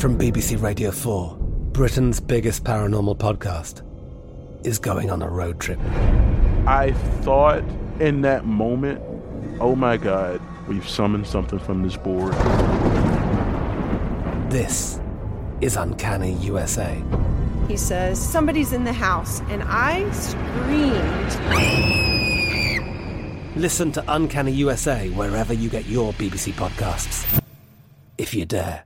From BBC Radio 4, Britain's biggest paranormal podcast is going on a road trip. I thought in that moment, oh my God, we've summoned something from this board. This is Uncanny USA. He says, somebody's in the house, and I screamed. Listen to Uncanny USA wherever you get your BBC podcasts, if you dare.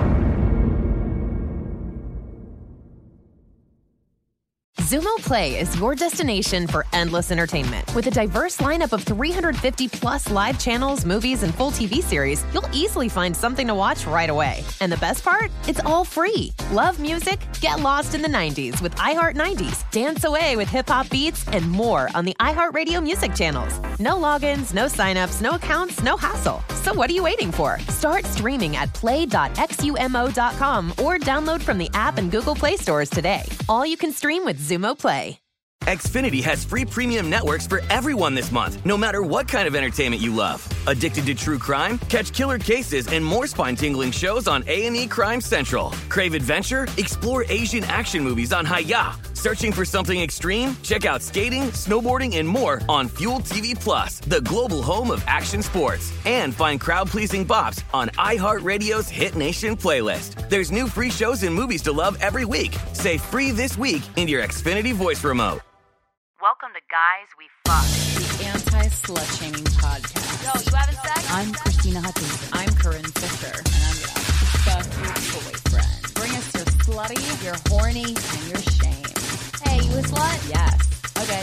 Xumo Play is your destination for endless entertainment. With a diverse lineup of 350-plus live channels, movies, and full TV series, you'll easily find something to watch right away. And the best part? It's all free. Love music? Get lost in the 90s with iHeart 90s, dance away with hip-hop beats, and more on the iHeartRadio music channels. No logins, no signups, no accounts, no hassle. So what are you waiting for? Start streaming at play.xumo.com or download from the app and Google Play stores today. All you can stream with Xumo Play. Xfinity has free premium networks for everyone this month, no matter what kind of entertainment you love. Addicted to true crime? Catch killer cases and more spine-tingling shows on A&E Crime Central. Crave adventure? Explore Asian action movies on Hi-YAH. Searching for something extreme? Check out skating, snowboarding, and more on Fuel TV Plus, the global home of action sports. And find crowd-pleasing bops on iHeartRadio's Hit Nation playlist. There's new free shows and movies to love every week. Say free this week in your Xfinity voice remote. Welcome to Guys We Fuck, the anti-slut-shaming podcast. Yo, you having sex? I'm Christina Hutchinson. I'm Corinne Fisher. And I'm gonna fuck your boyfriend. Bring us your slutty, your horny, and your shame. Hey, you a slut? Yes. Okay.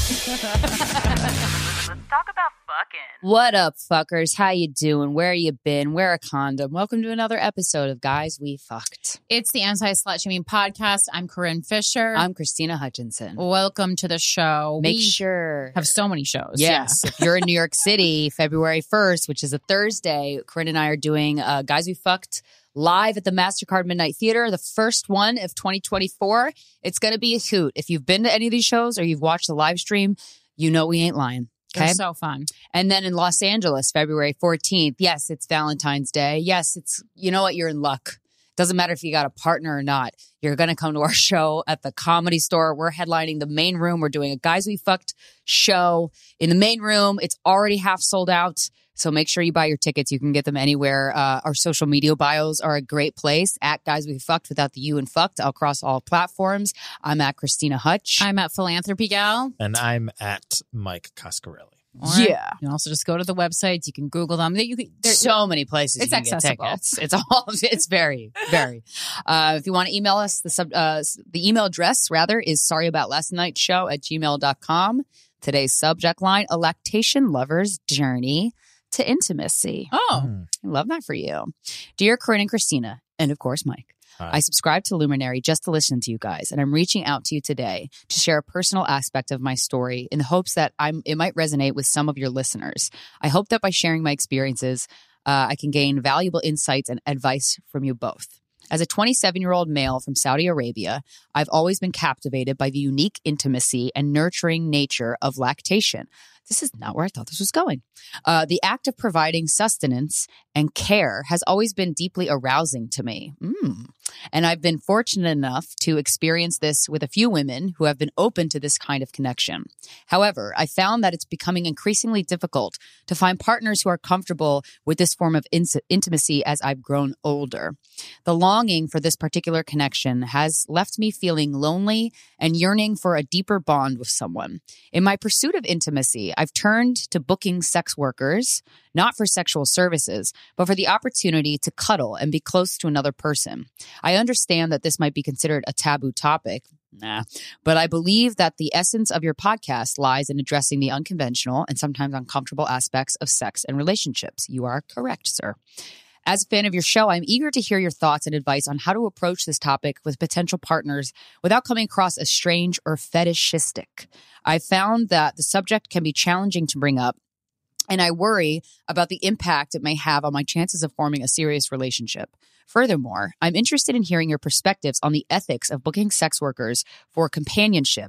Let's talk about fucking. What up, fuckers? How you doing? Where you been? Wear a condom. Welcome to another episode of Guys We Fucked. It's the Anti-Slut-Shaming Podcast. I'm Corinne Fisher. I'm Christina Hutchinson. Welcome to the show. Make sure. Have so many shows. Yes. Yeah. If you're in New York City, February 1st, which is a Thursday, Corinne and I are doing Guys We Fucked live at the MasterCard Midnight Theater, the first one of 2024. It's going to be a hoot. If you've been to any of these shows or you've watched the live stream, you know we ain't lying. Okay? They're so fun. And then in Los Angeles, February 14th, yes, it's Valentine's Day. Yes, it's, you know what, you're in luck. Doesn't matter if you got a partner or not. You're going to come to our show at the Comedy Store. We're headlining the main room. We're doing a Guys We Fucked show in the main room. It's already half sold out. So make sure you buy your tickets. You can get them anywhere. Our social media bios are a great place. At Guys We Fucked without the U and fucked across all platforms. I'm at Christina Hutch. I'm at Philanthropy Gal. And I'm at Mike Coscarelli. Yeah. You can also just go to the websites. You can Google them. There's so many places it's you can accessible. Get tickets. It's very, very. If you want to email us, the email address, rather, is sorryaboutlastnightshow@gmail.com. Today's subject line, a lactation lover's journey to intimacy. Oh, I love that for you. Dear Corinne and Christina, and of course, Mike. Hi. I subscribe to Luminary just to listen to you guys, and I'm reaching out to you today to share a personal aspect of my story in the hopes that it might resonate with some of your listeners. I hope that by sharing my experiences, I can gain valuable insights and advice from you both. As a 27-year-old male from Saudi Arabia, I've always been captivated by the unique intimacy and nurturing nature of lactation. This is not where I thought this was going. The act of providing sustenance and care has always been deeply arousing to me. And I've been fortunate enough to experience this with a few women who have been open to this kind of connection. However, I found that it's becoming increasingly difficult to find partners who are comfortable with this form of intimacy as I've grown older. The longing for this particular connection has left me feeling lonely and yearning for a deeper bond with someone. In my pursuit of intimacy, I've turned to booking sex workers, not for sexual services, but for the opportunity to cuddle and be close to another person. I understand that this might be considered a taboo topic, but I believe that the essence of your podcast lies in addressing the unconventional and sometimes uncomfortable aspects of sex and relationships. You are correct, sir. As a fan of your show, I'm eager to hear your thoughts and advice on how to approach this topic with potential partners without coming across as strange or fetishistic. I've found that the subject can be challenging to bring up, and I worry about the impact it may have on my chances of forming a serious relationship. Furthermore, I'm interested in hearing your perspectives on the ethics of booking sex workers for companionship.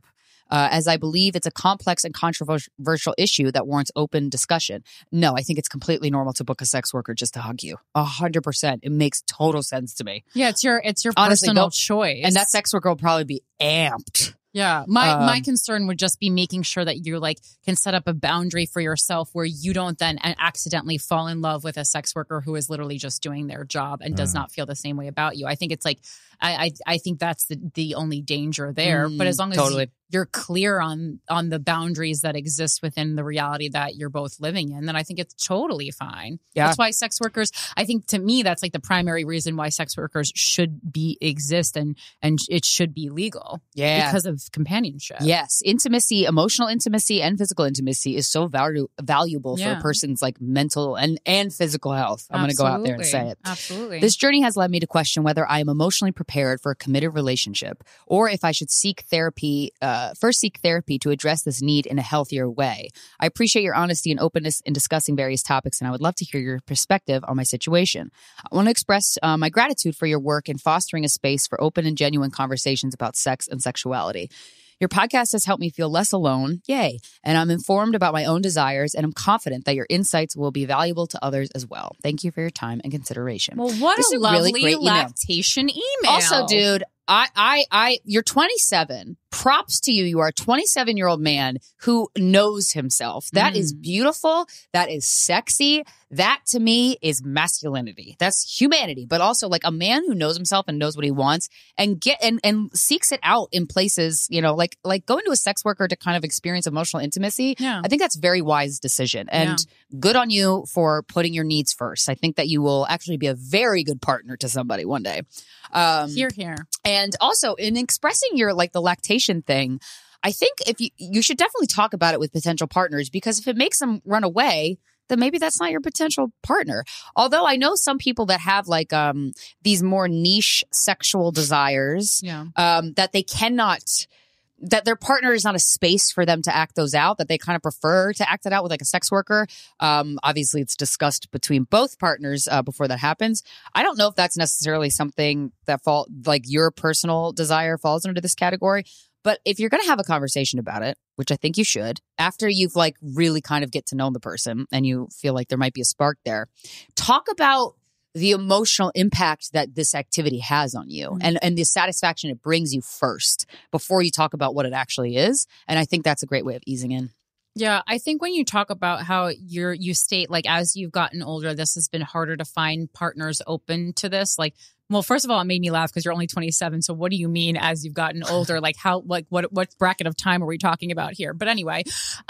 as I believe it's a complex and controversial issue that warrants open discussion. No, I think it's completely normal to book a sex worker just to hug you. 100%. It makes total sense to me. Yeah, it's your Honestly, personal choice. And that sex worker will probably be amped. Yeah. My concern would just be making sure that you like can set up a boundary for yourself where you don't then accidentally fall in love with a sex worker who is literally just doing their job and does not feel the same way about you. I think it's like, I think that's the only danger there. But as long as you're clear on the boundaries that exist within the reality that you're both living in, then I think it's totally fine. Yeah. That's why sex workers, I think to me, that's like the primary reason why sex workers should exist and it should be legal. Yeah. Because of companionship. Yes. Intimacy, emotional intimacy and physical intimacy is so valuable for a person's like mental and physical health. I'm going to go out there and say it. Absolutely. This journey has led me to question whether I am emotionally prepared for a committed relationship or if I should seek therapy, first seek therapy to address this need in a healthier way. I appreciate your honesty and openness in discussing various topics, and I would love to hear your perspective on my situation. I want to express my gratitude for your work in fostering a space for open and genuine conversations about sex and sexuality. Your podcast has helped me feel less alone, yay, and I'm informed about my own desires, and I'm confident that your insights will be valuable to others as well. Thank you for your time and consideration. Well, what This a is a really lovely great email. lactation email. Also, dude, you're 27. Props to you. You are a 27-year-old man who knows himself. That is beautiful. That is sexy. That to me is masculinity. That's humanity, but also like a man who knows himself and knows what he wants and and seeks it out in places, you know, like going to a sex worker to kind of experience emotional intimacy. Yeah. I think that's a very wise decision, and good on you for putting your needs first. I think that you will actually be a very good partner to somebody one day. Here. And also in expressing your like the lactation thing, I think if you should definitely talk about it with potential partners, because if it makes them run away, then maybe that's not your potential partner. Although I know some people that have like these more niche sexual desires that they cannot, that their partner is not a space for them to act those out, that they kind of prefer to act it out with like a sex worker. Obviously it's discussed between both partners before that happens. I don't know if that's necessarily something that like your personal desire falls under this category. But if you're going to have a conversation about it, which I think you should, after you've like really kind of get to know the person and you feel like there might be a spark there, talk about the emotional impact that this activity has on you and the satisfaction it brings you first before you talk about what it actually is. And I think that's a great way of easing in. Yeah, I think when you talk about how you state like as you've gotten older, this has been harder to find partners open to this. Like, well, first of all, it made me laugh because you're only 27. So what do you mean as you've gotten older? Like how, like what bracket of time are we talking about here? But anyway,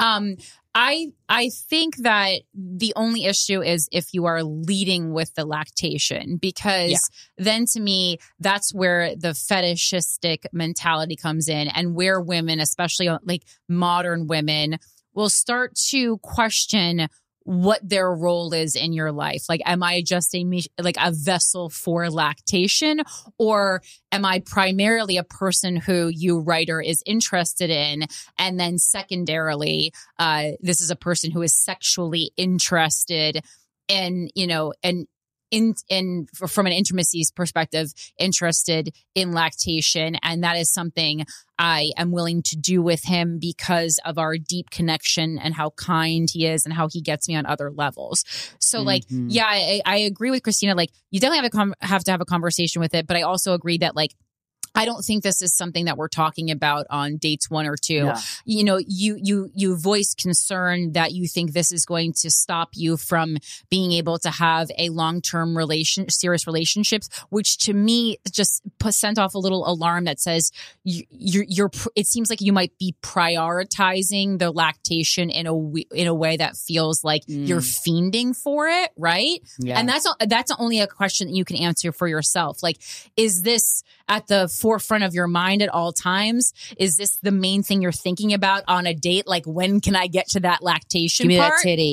I think that the only issue is if you are leading with the lactation, because then to me, that's where the fetishistic mentality comes in and where women, especially like modern women, will start to question what their role is in your life. Like, am I just a vessel for lactation, or am I primarily a person who you, writer, is interested in? And then secondarily, this is a person who is sexually interested in, you know, and from an intimacy perspective, interested in lactation. And that is something I am willing to do with him because of our deep connection and how kind he is and how he gets me on other levels. So like, I agree with Christina. Like, you definitely have to have a conversation with it. But I also agree that like, I don't think this is something that we're talking about on dates 1 or 2. Yeah. You know, you voice concern that you think this is going to stop you from being able to have a long-term serious relationships, which to me just sent off a little alarm that says it seems like you might be prioritizing the lactation in a way that feels like you're fiending for it, right? Yeah. And that's only a question that you can answer for yourself. Like, is this at the forefront of your mind at all times? Is this the main thing you're thinking about on a date? Like, when can I get to that lactation part? Give me part? that titty.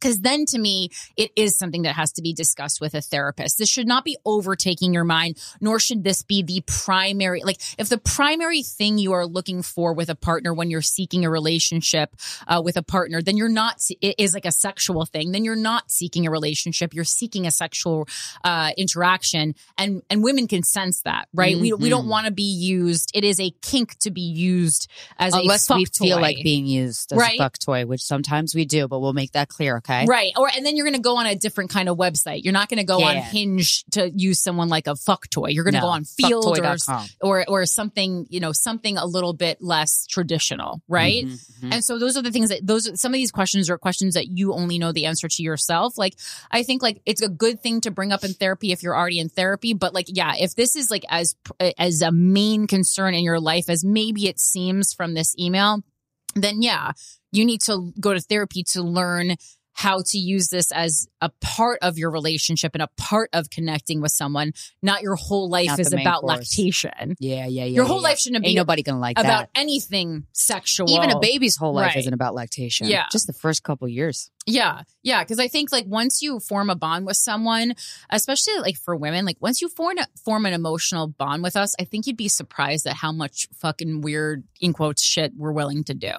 Because then to me, it is something that has to be discussed with a therapist. This should not be overtaking your mind, nor should this be the primary. Like if the primary thing you are looking for with a partner when you're seeking a relationship with a partner, then you're not, it is like a sexual thing. Then you're not seeking a relationship. You're seeking a sexual interaction. And women can sense that, right? Mm-hmm. We don't want to be used. It is a kink to be used as unless a fuck we feel toy. like being used as a fuck toy, which sometimes we do, but we'll make that clear, okay? Right. And then you're going to go on a different kind of website. You're not going to go on Hinge to use someone like a fuck toy. You're going to go on Field or something, something a little bit less traditional, right? Mm-hmm. And so those are the things some of these questions are questions that you only know the answer to yourself. Like, I think like it's a good thing to bring up in therapy if you're already in therapy, but like, yeah, if this is like as a main concern in your life as maybe it seems from this email, then yeah, you need to go to therapy to learn how to use this as a part of your relationship and a part of connecting with someone. Not your whole life is about lactation. Yeah. Your whole life shouldn't be Ain't nobody gonna like about that. anything sexual. Even a baby's whole life isn't about lactation. Yeah. Just the first couple years. Yeah. Because I think like once you form a bond with someone, especially like for women, like once you form an emotional bond with us, I think you'd be surprised at how much fucking weird, in quotes, shit we're willing to do.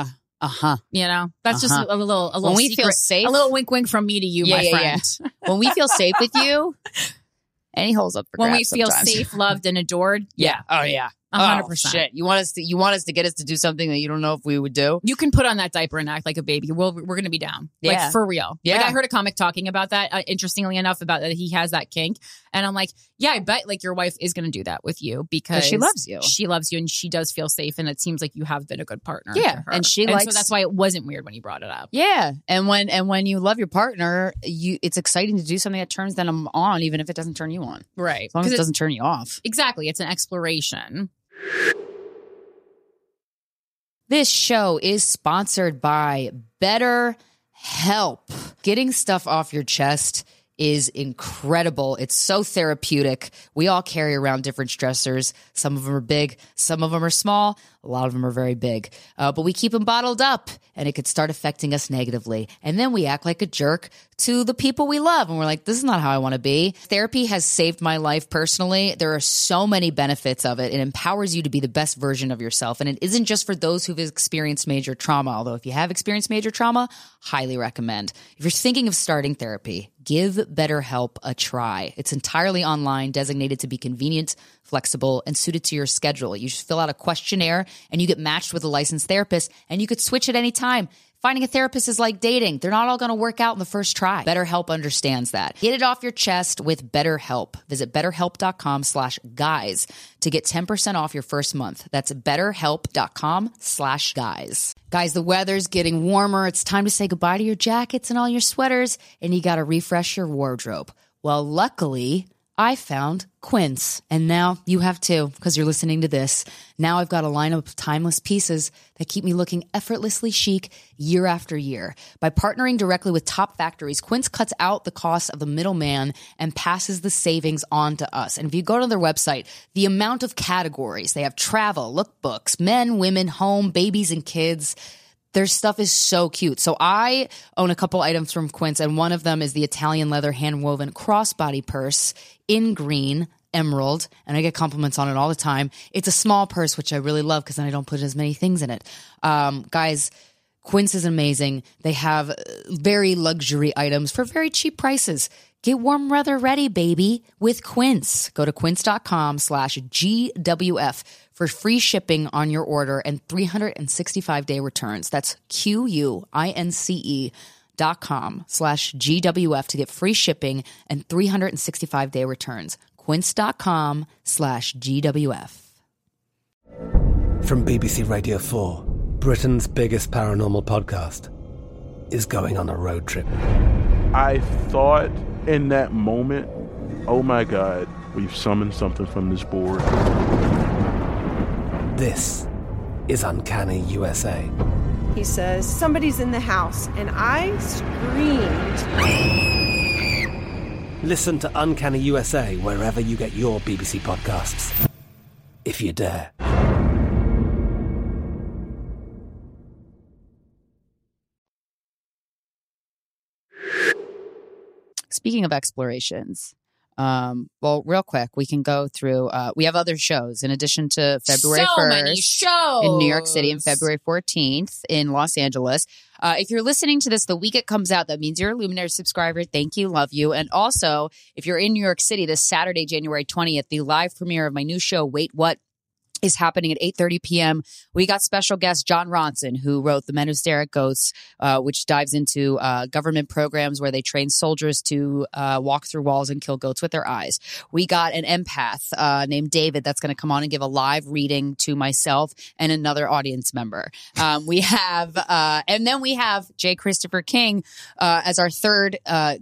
That's just a little when we secret, feel safe, a little wink wink from me to you, my friend. Yeah. When we feel safe with you, any holes up for when we grabs feel sometimes. safe, loved, and adored. Yeah. Oh yeah. 100%. Oh, shit. You want us to get us to do something that you don't know if we would do? You can put on that diaper and act like a baby. We're going to be down. Yeah. Like for real. Yeah. Like I heard a comic talking about that, interestingly enough, about that he has that kink. And I'm like, yeah, I bet like your wife is going to do that with you because she loves you. She loves you and she does feel safe. And it seems like you have been a good partner. Yeah. To her. And so that's why it wasn't weird when you brought it up. Yeah. And when you love your partner, it's exciting to do something that turns them on, even if it doesn't turn you on. Right. As long as it doesn't turn you off. Exactly. It's an exploration. This show is sponsored by BetterHelp. Getting stuff off your chest is incredible. It's so therapeutic. We all carry around different stressors. Some of them are big, some of them are small, a lot of them are very big. But we keep them bottled up and it could start affecting us negatively. And then we act like a jerk to the people we love. And we're like, this is not how I want to be. Therapy has saved my life personally. There are so many benefits of it. It empowers you to be the best version of yourself. And it isn't just for those who've experienced major trauma. Although if you have experienced major trauma, highly recommend. If you're thinking of starting therapy, give BetterHelp a try. It's entirely online, designated to be convenient, flexible, and suited to your schedule. You just fill out a questionnaire and you get matched with a licensed therapist, and you could switch at any time. Finding a therapist is like dating. They're not all going to work out in the first try. BetterHelp understands that. Get it off your chest with BetterHelp. Visit BetterHelp.com/guys to get 10% off your first month. That's BetterHelp.com/guys. Guys, the weather's getting warmer. It's time to say goodbye to your jackets and all your sweaters, and you got to refresh your wardrobe. Well, luckily, I found Quince, and now you have too, because you're listening to this. Now I've got a lineup of timeless pieces that keep me looking effortlessly chic year after year. By partnering directly with top factories, Quince cuts out the cost of the middleman and passes the savings on to us. And if you go to their website, the amount of categories, they have travel, lookbooks, men, women, home, babies, and kids. Their stuff is so cute. So I own a couple items from Quince, and one of them is the Italian leather hand-woven crossbody purse in green, emerald, and I get compliments on it all the time. It's a small purse, which I really love because then I don't put as many things in it. Guys, Quince is amazing. They have very luxury items for very cheap prices. Get warm weather ready, baby, with Quince. Go to quince.com/GWF for free shipping on your order and 365-day returns. That's QUINCE.com/GWF to get free shipping and 365-day returns. Quince.com/GWF. From BBC Radio 4, Britain's biggest paranormal podcast is going on a road trip. I thought in that moment, oh my God, we've summoned something from this board. This is Uncanny USA. He says, somebody's in the house, and I screamed. Listen to Uncanny USA wherever you get your BBC podcasts, if you dare. Speaking of explorations, well, real quick, we can go through. We have other shows in addition to February 1st many shows in New York City and February 14th in Los Angeles. If you're listening to this the week it comes out, that means you're a Luminary subscriber. Thank you. Love you. And also, if you're in New York City this Saturday, January 20th, the live premiere of my new show, Wait What, is happening at 8:30 p.m. We got special guest John Ronson, who wrote The Men Who Stare at Goats, which dives into government programs where they train soldiers to walk through walls and kill goats with their eyes. We got an empath named David that's going to come on and give a live reading to myself and another audience member. We have, and then we have J. Christopher King as our third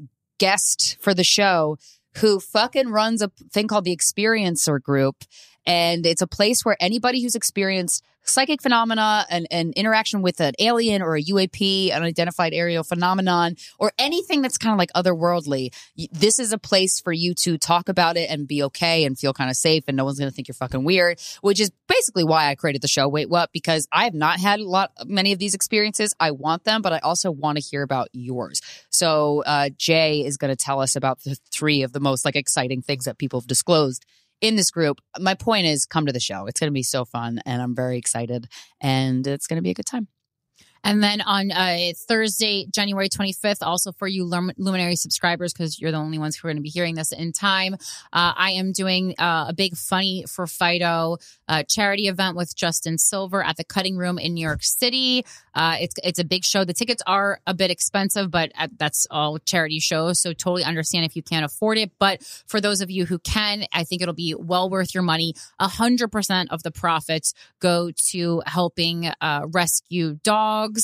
guest for the show, who fucking runs a thing called the Experiencer Group. And it's a place where anybody who's experienced psychic phenomena and interaction with an alien or a UAP, unidentified aerial phenomenon, or anything that's kind of like otherworldly, this is a place for you to talk about it and be okay and feel kind of safe, and no one's going to think you're fucking weird, which is basically why I created the show Wait What, because I have not had many of these experiences. I want them, but I also want to hear about yours. So Jay is going to tell us about the three of the most like exciting things that people have disclosed in this group. My point is, come to the show. It's going to be so fun, and I'm very excited, and it's going to be a good time. And then on Thursday, January 25th, also for you Luminary subscribers, because you're the only ones who are going to be hearing this in time, I am doing a big Funny for Fido charity event with Justin Silver at the Cutting Room in New York City. It's a big show. The tickets are a bit expensive, but that's all charity shows, so totally understand if you can't afford it. But for those of you who can, I think it'll be well worth your money. 100% of the profits go to helping rescue dogs,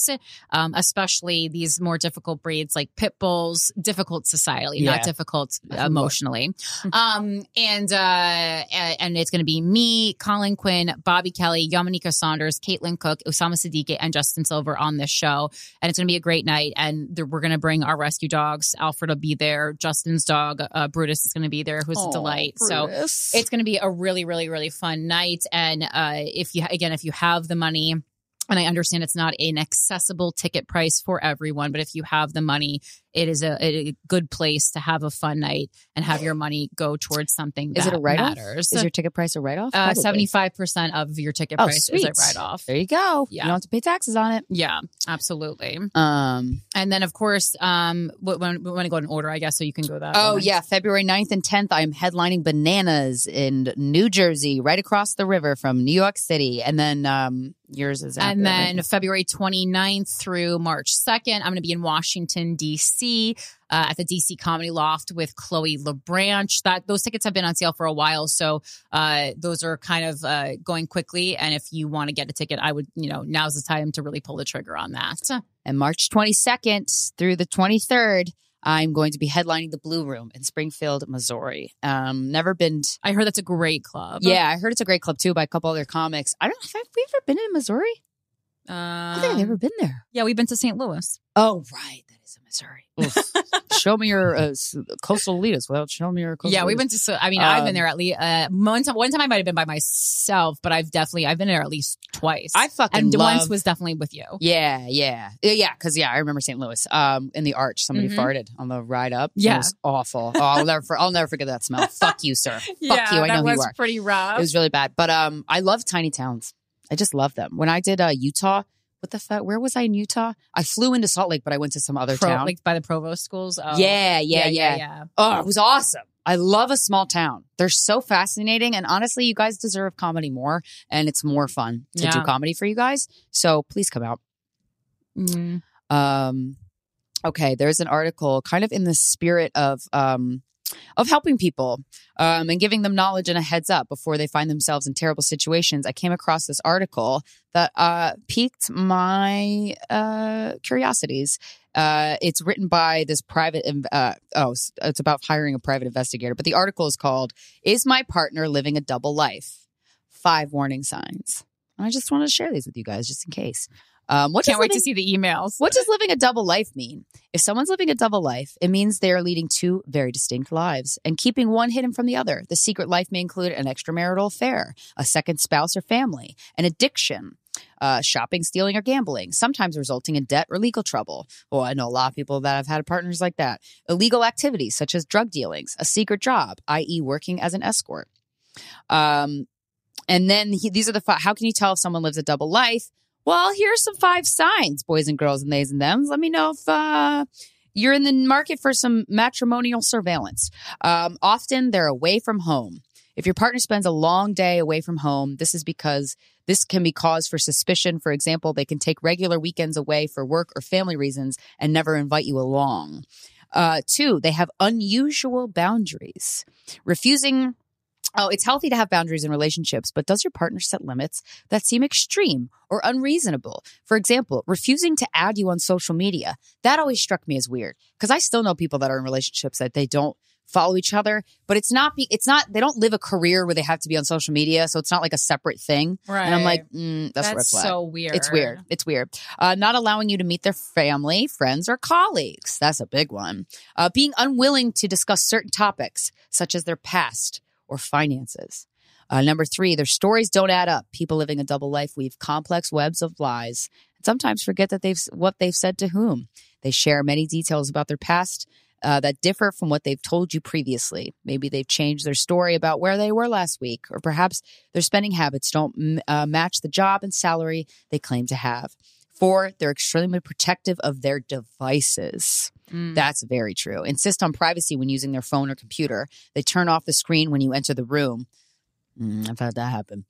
especially these more difficult breeds like pit bulls, difficult societally, not difficult emotionally. And it's going to be me, Colin Quinn, Bobby Kelly, Yamanika Saunders, Caitlin Cook, Osama Siddiqui, and Justin Silver on this show. And it's going to be a great night. And we're going to bring our rescue dogs. Alfred will be there. Justin's dog, Brutus, is going to be there, who's a delight. Brutus. So it's going to be a really, really, really fun night. And if you have the money, and I understand it's not an accessible ticket price for everyone, but if you have the money, it is a good place to have a fun night and have your money go towards something that is it a write-off? Matters. Is your ticket price a write-off? 75% of your ticket price sweet. is a write-off. There you go. Yeah. You don't have to pay taxes on it. Yeah, absolutely. And then, of course, we want to go in order, I guess, so you can go that. Yeah. February 9th and 10th, I'm headlining Bananas in New Jersey, right across the river from New York City. And then yours is after. And then February 29th through March 2nd, I'm going to be in Washington, D.C., at the DC Comedy Loft with Chloe LeBranch. Those tickets have been on sale for a while, so those are kind of going quickly. And if you want to get a ticket, I would, now's the time to really pull the trigger on that. And March 22nd through the 23rd, I'm going to be headlining the Blue Room in Springfield, Missouri. Never been. I heard that's a great club. Yeah, I heard it's a great club too by a couple other comics. I don't know if we've ever been in Missouri. I don't think I've ever been there. Yeah, we've been to St. Louis. Oh, right. That is in Missouri. Show me your coastal leaders. Well, show me your coastal Yeah, we've been leaders. to, I've been there at least, one time I might have been by myself, but I've been there at least twice. I fucking And love... once was definitely with you. Yeah. Because I remember St. Louis. In the Arch, somebody farted on the ride up. Yeah. It was awful. Oh, I'll never forget that smell. Fuck you, sir. Fuck you. I know who you are. Pretty rough. It was really bad. But I love tiny towns. I just love them. When I did Utah, what the fuck? Where was I in Utah? I flew into Salt Lake, but I went to some other town. Like by the Provost schools? Oh. Yeah. Oh, it was awesome. I love a small town. They're so fascinating. And honestly, you guys deserve comedy more. And it's more fun to do comedy for you guys. So please come out. Okay, there's an article kind of in the spirit of helping people and giving them knowledge and a heads up before they find themselves in terrible situations. I came across this article that piqued my curiosities. It's written by this private, it's about hiring a private investigator. But the article is called, "Is My Partner Living a Double Life? 5 Warning Signs." And I just wanted to share these with you guys just in case. Can't wait to see the emails. What does living a double life mean? If someone's living a double life, it means they are leading 2 very distinct lives and keeping one hidden from the other. The secret life may include an extramarital affair, a second spouse or family, an addiction, Shopping, stealing, or gambling, sometimes resulting in debt or legal trouble. Well, I know a lot of people that have had partners like that. Illegal activities such as drug dealings, a secret job, i.e. working as an escort. And then these are the five. How can you tell if someone lives a double life? Well, here's some 5 signs, boys and girls and theys and thems. Let me know if you're in the market for some matrimonial surveillance. Often they're away from home. If your partner spends a long day away from home, this is because this can be cause for suspicion. For example, they can take regular weekends away for work or family reasons and never invite you along. 2, they have unusual boundaries. Refusing. Oh, it's healthy to have boundaries in relationships, but does your partner set limits that seem extreme or unreasonable? For example, refusing to add you on social media. That always struck me as weird because I still know people that are in relationships that they don't follow each other, but they don't live a career where they have to be on social media. So it's not like a separate thing. Right. And I'm like, that's a red flag. So weird. It's weird. Not allowing you to meet their family, friends, or colleagues. That's a big one. Being unwilling to discuss certain topics, such as their past or finances. Number 3, their stories don't add up. People living a double life weave complex webs of lies and sometimes forget that what they've said to whom. They share many details about their past that differ from what they've told you previously. Maybe they've changed their story about where they were last week, or perhaps their spending habits don't match the job and salary they claim to have. 4, they're extremely protective of their devices. That's very true. Insist on privacy when using their phone or computer. They turn off the screen when you enter the room. I've had that happen.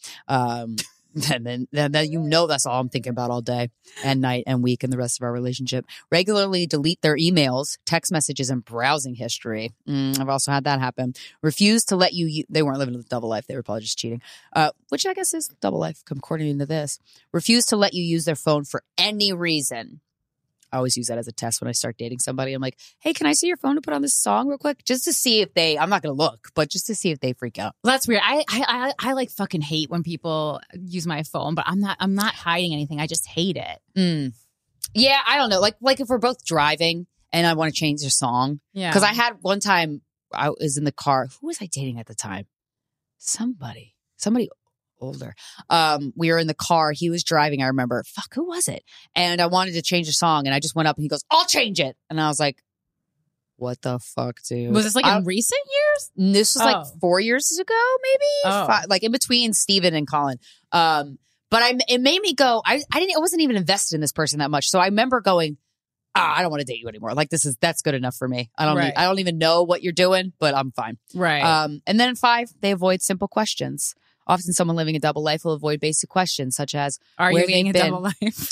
And then you know that's all I'm thinking about all day and night and week and the rest of our relationship. Regularly delete their emails, text messages, and browsing history. I've also had that happen. Refuse to let you they weren't living a double life. They were probably just cheating, which I guess is double life according to this. Refuse to let you use their phone for any reason. I always use that as a test when I start dating somebody. I'm like, hey, can I see your phone to put on this song real quick? Just to see if I'm not going to look, but just to see if they freak out. Well, that's weird. I like fucking hate when people use my phone, but I'm not hiding anything. I just hate it. Yeah, I don't know. Like if we're both driving and I want to change the song. Yeah. Because I had one time I was in the car. Who was I dating at the time? Somebody older. We were in the car. He was driving. I remember. Fuck, who was it? And I wanted to change the song, and I just went up, and he goes, "I'll change it." And I was like, "What the fuck, dude?" Was this like in recent years? This was like 4 years ago, maybe. 5, like in between Steven and Colin. But it made me go. I wasn't even invested in this person that much, so I remember going, I don't want to date you anymore. Like that's good enough for me. I don't even know what you're doing, but I'm fine. Right. And then 5, they avoid simple questions. Often someone living a double life will avoid basic questions such as, are you living a double life?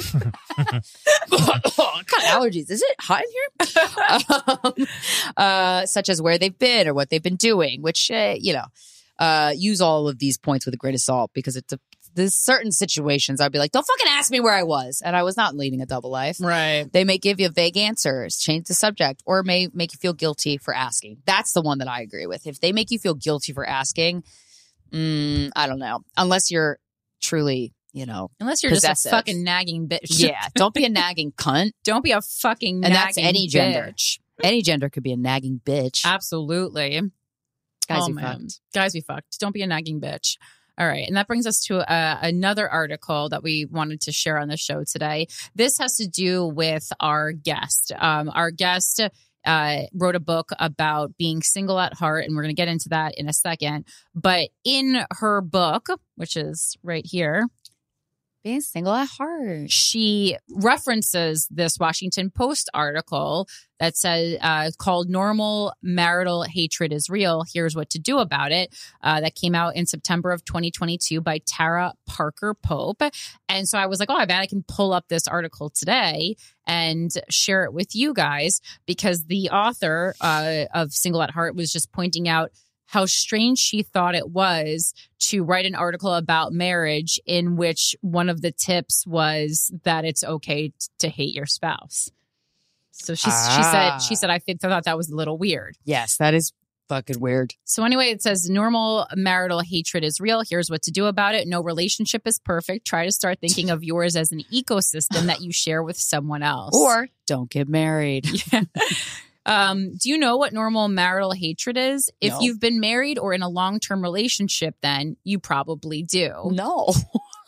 What kind of allergies? Is it hot in here? Such as where they've been or what they've been doing, which, use all of these points with a grain of salt because there's certain situations I'd be like, don't fucking ask me where I was. And I was not leading a double life. Right. They may give you vague answers, change the subject, or may make you feel guilty for asking. That's the one that I agree with. If they make you feel guilty for asking, I don't know. Unless you're truly, unless you're possessive. Just a fucking nagging bitch. Yeah. Don't be a nagging cunt. Don't be a fucking and nagging that's any gender. bitch. Any gender could be a nagging bitch. Absolutely. Guys, we fucked. Guys, we fucked. Don't be a nagging bitch. All right. And that brings us to another article that we wanted to share on the show today. This has to do with our guest. Our guest wrote a book about being single at heart, and we're going to get into that in a second. But in her book, which is right here, Being Single at Heart, she references this Washington Post article that says called "Normal Marital Hatred is Real. Here's What to Do About It." That came out in September of 2022 by Tara Parker Pope. And so I was like, oh, I bet I can pull up this article today and share it with you guys, because the author of Single at Heart was just pointing out how strange she thought it was to write an article about marriage in which one of the tips was that it's okay to hate your spouse. So she said, I thought that was a little weird. Yes, that is fucking weird. So anyway, it says normal marital hatred is real. Here's what to do about it. No relationship is perfect. Try to start thinking of yours as an ecosystem that you share with someone else. Or don't get married. Yeah. Do you know what normal marital hatred is? If you've been married or in a long-term relationship, then you probably do. No.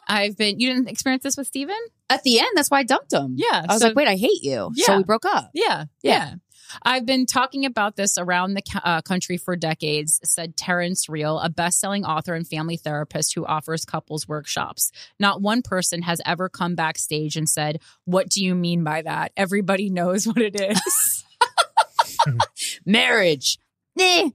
You didn't experience this with Steven? At the end, that's why I dumped him. Yeah. I was like, wait, I hate you. Yeah. So we broke up. Yeah. I've been talking about this around the country for decades, said Terrence Real, a best-selling author and family therapist who offers couples workshops. Not one person has ever come backstage and said, "What do you mean by that?" Everybody knows what it is. Marriage. Damn.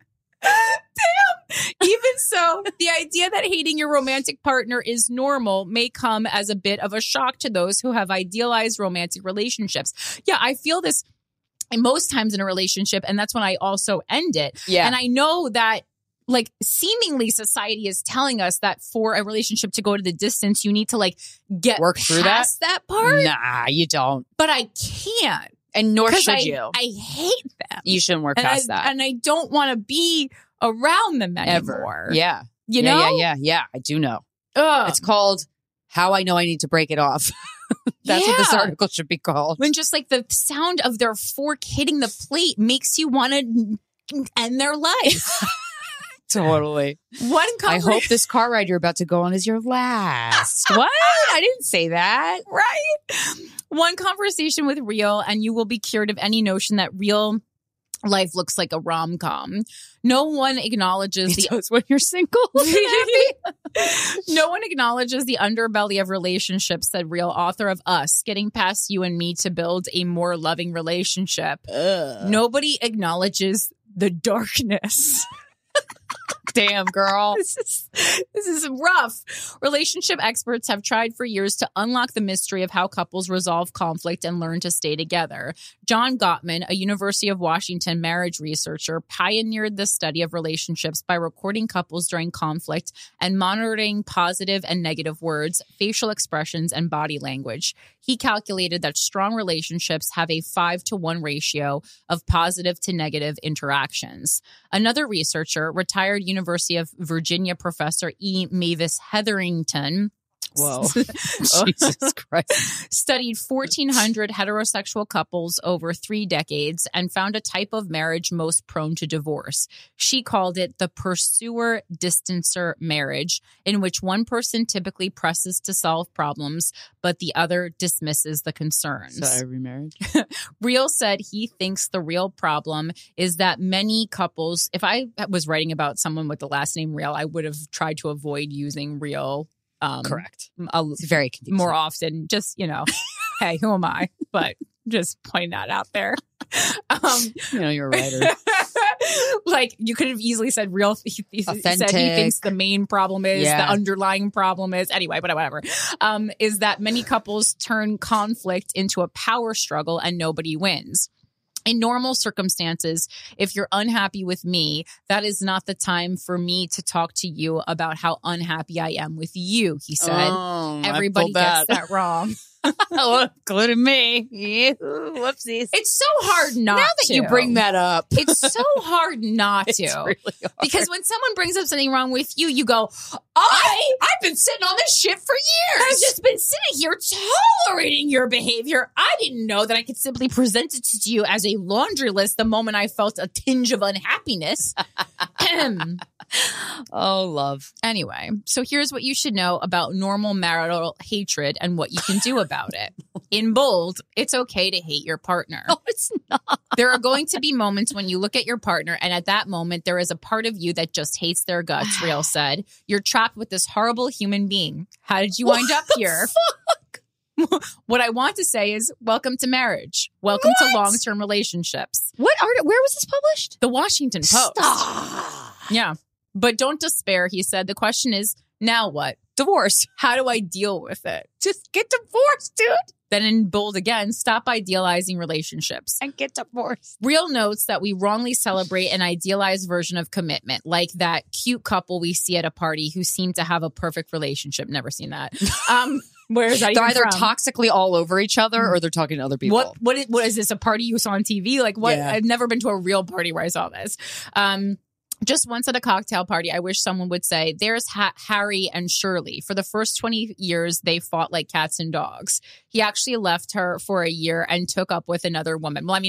Even so, the idea that hating your romantic partner is normal may come as a bit of a shock to those who have idealized romantic relationships. Yeah, I feel this most times in a relationship, and that's when I also end it. Yeah. And I know that like seemingly society is telling us that for a relationship to go to the distance, you need to like work through past that part. Nah, you don't. But I can't. And nor should you. I hate them. You shouldn't work past that. And I don't want to be around them anymore. Ever. Yeah. You know? Yeah. I do know. Ugh. It's called How I Know I Need to Break It Off. That's what this article should be called. When just like the sound of their fork hitting the plate makes you want to end their life. Totally. I hope this car ride you're about to go on is your last. What? I didn't say that. Right? One conversation with Real and you will be cured of any notion that real life looks like a rom-com. No one acknowledges when you're single. No one acknowledges the underbelly of relationships, said Real, author of Us, Getting Past You and Me to Build a More Loving Relationship. Nobody acknowledges the darkness. Damn, girl. This is rough. Relationship experts have tried for years to unlock the mystery of how couples resolve conflict and learn to stay together. John Gottman, a University of Washington marriage researcher, pioneered the study of relationships by recording couples during conflict and monitoring positive and negative words, facial expressions, and body language. He calculated that strong relationships have a 5-to-1 ratio of positive to negative interactions. Another researcher, retired University of Virginia professor E. Mavis Hetherington, Whoa. Jesus Christ. studied 1,400 heterosexual couples over 3 decades and found a type of marriage most prone to divorce. She called it the pursuer-distancer marriage, in which one person typically presses to solve problems, but the other dismisses the concerns. So every marriage? Real said he thinks the real problem is that many couples, if I was writing about someone with the last name Real, I would have tried to avoid using Real. Correct. It's very confusing. More often, just, hey, who am I? But just pointing that out there. You're a writer. Like, you could have easily said Real. He said Authentic. he thinks the main problem is, Yeah. the underlying problem is, anyway, but whatever, is that many couples turn conflict into a power struggle and nobody wins. In normal circumstances, if you're unhappy with me, that is not the time for me to talk to you about how unhappy I am with you, he said. Everybody gets that wrong. Including me. Whoopsies. It's so hard not to. Now that you bring that up. It's so hard not to. It's really hard. Because when someone brings up something wrong with you, you go, I've been sitting on this shit for years. I've just been sitting here tolerating your behavior. I didn't know that I could simply present it to you as a laundry list the moment I felt a tinge of unhappiness. Oh, love. Anyway, so here's what you should know about normal marital hatred and what you can do about it. In bold, it's okay to hate your partner. No, it's not. There are going to be moments when you look at your partner and at that moment, there is a part of you that just hates their guts, Real said. You're trapped with this horrible human being. How did you wind up here? What I want to say is welcome to marriage. Welcome to long-term relationships. Where was this published? The Washington Post. Stop. Yeah. But don't despair, he said. The question is, now what? Divorce. How do I deal with it? Just get divorced, dude. Then in bold again, stop idealizing relationships. And get divorced. Real notes that we wrongly celebrate an idealized version of commitment, like that cute couple we see at a party who seem to have a perfect relationship. Never seen that. Where is that? They're either from? toxically all over each other or they're talking to other people. What is this? A party you saw on TV? Like what? Yeah. I've never been to a real party where I saw this. Just once at a cocktail party, I wish someone would say, there's Harry and Shirley. For the first 20 years, they fought like cats and dogs. He actually left her for a year and took up with another woman. Well, I mean,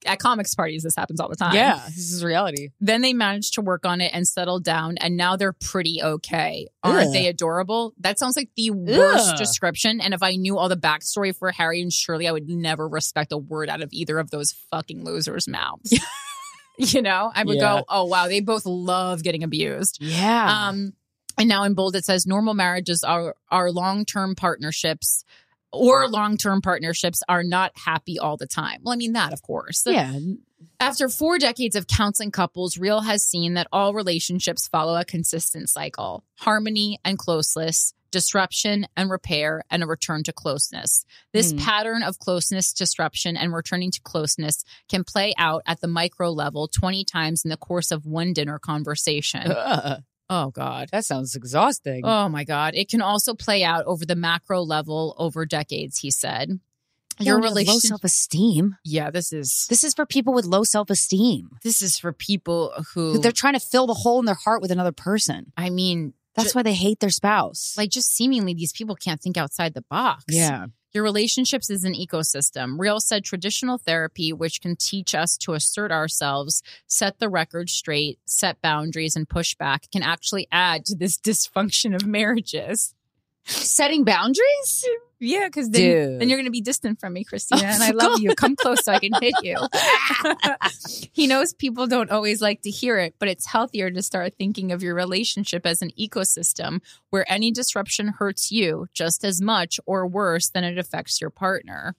at comics parties, this happens all the time. Yeah, this is reality. Then they managed to work on it and settle down, and now they're pretty okay. Aren't they adorable? That sounds like the worst description. And if I knew all the backstory for Harry and Shirley, I would never respect a word out of either of those fucking losers' mouths. You know, I would go, oh, wow, they both love getting abused. Yeah. And now in bold, it says normal marriages are long-term partnerships, or long-term partnerships are not happy all the time. Well, I mean, that, of course. Yeah. After 4 decades of counseling couples, Real has seen that all relationships follow a consistent cycle: harmony and closeness, disruption and repair, and a return to closeness. This pattern of closeness, disruption, and returning to closeness can play out at the micro level 20 times in the course of one dinner conversation. Oh, God. That sounds exhausting. Oh, my God. It can also play out over the macro level over decades, he said. Your low self-esteem. Yeah, this is for people with low self-esteem. This is for people who they're trying to fill the hole in their heart with another person. I mean, that's why they hate their spouse. Like, just seemingly these people can't think outside the box. Yeah. Your relationships is an ecosystem. Real said traditional therapy, which can teach us to assert ourselves, set the record straight, set boundaries, and push back, can actually add to this dysfunction of marriages. Setting boundaries? Yeah, because then you're going to be distant from me, Christina, and I love you. Come close so I can hit you. He knows people don't always like to hear it, but it's healthier to start thinking of your relationship as an ecosystem where any disruption hurts you just as much or worse than it affects your partner.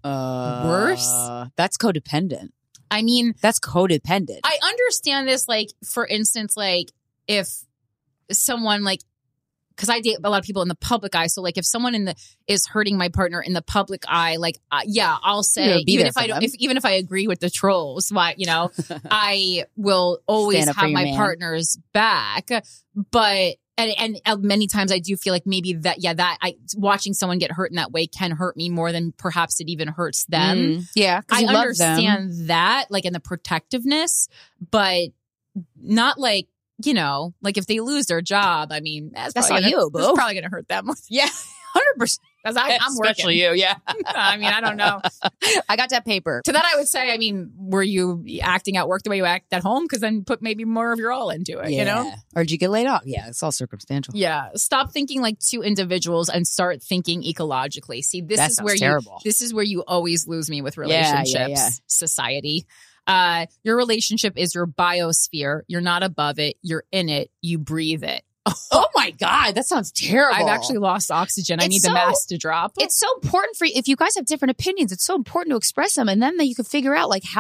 Worse? That's codependent. I mean, that's codependent. I understand this, like, for instance, like, if someone, like, because I date a lot of people in the public eye. So, like, if someone is hurting my partner in the public eye, like, yeah, I'll say, even if I agree with the trolls, why, you know, I will always have my partner's back. But and many times I do feel like maybe watching someone get hurt in that way can hurt me more than perhaps it even hurts them. Yeah, I understand that, like, in the protectiveness, but not like, you know, like if they lose their job, I mean, that's on you, boo. That's probably going to hurt them. Yeah, 100%. Because I'm especially working. You, yeah. I mean, I don't know. I got that paper. To that, I would say, I mean, were you acting at work the way you act at home? Because then put maybe more of your all into it, you know? Or did you get laid off? Yeah, it's all circumstantial. Yeah. Stop thinking like two individuals and start thinking ecologically. See, this is where you always lose me with relationships, society. Your relationship is your biosphere. You're not above it. You're in it. You breathe it. Oh my God, that sounds terrible. I've actually lost oxygen. I need the mask to drop. It's so important for you. If you guys have different opinions, it's so important to express them. And then you can figure out, like,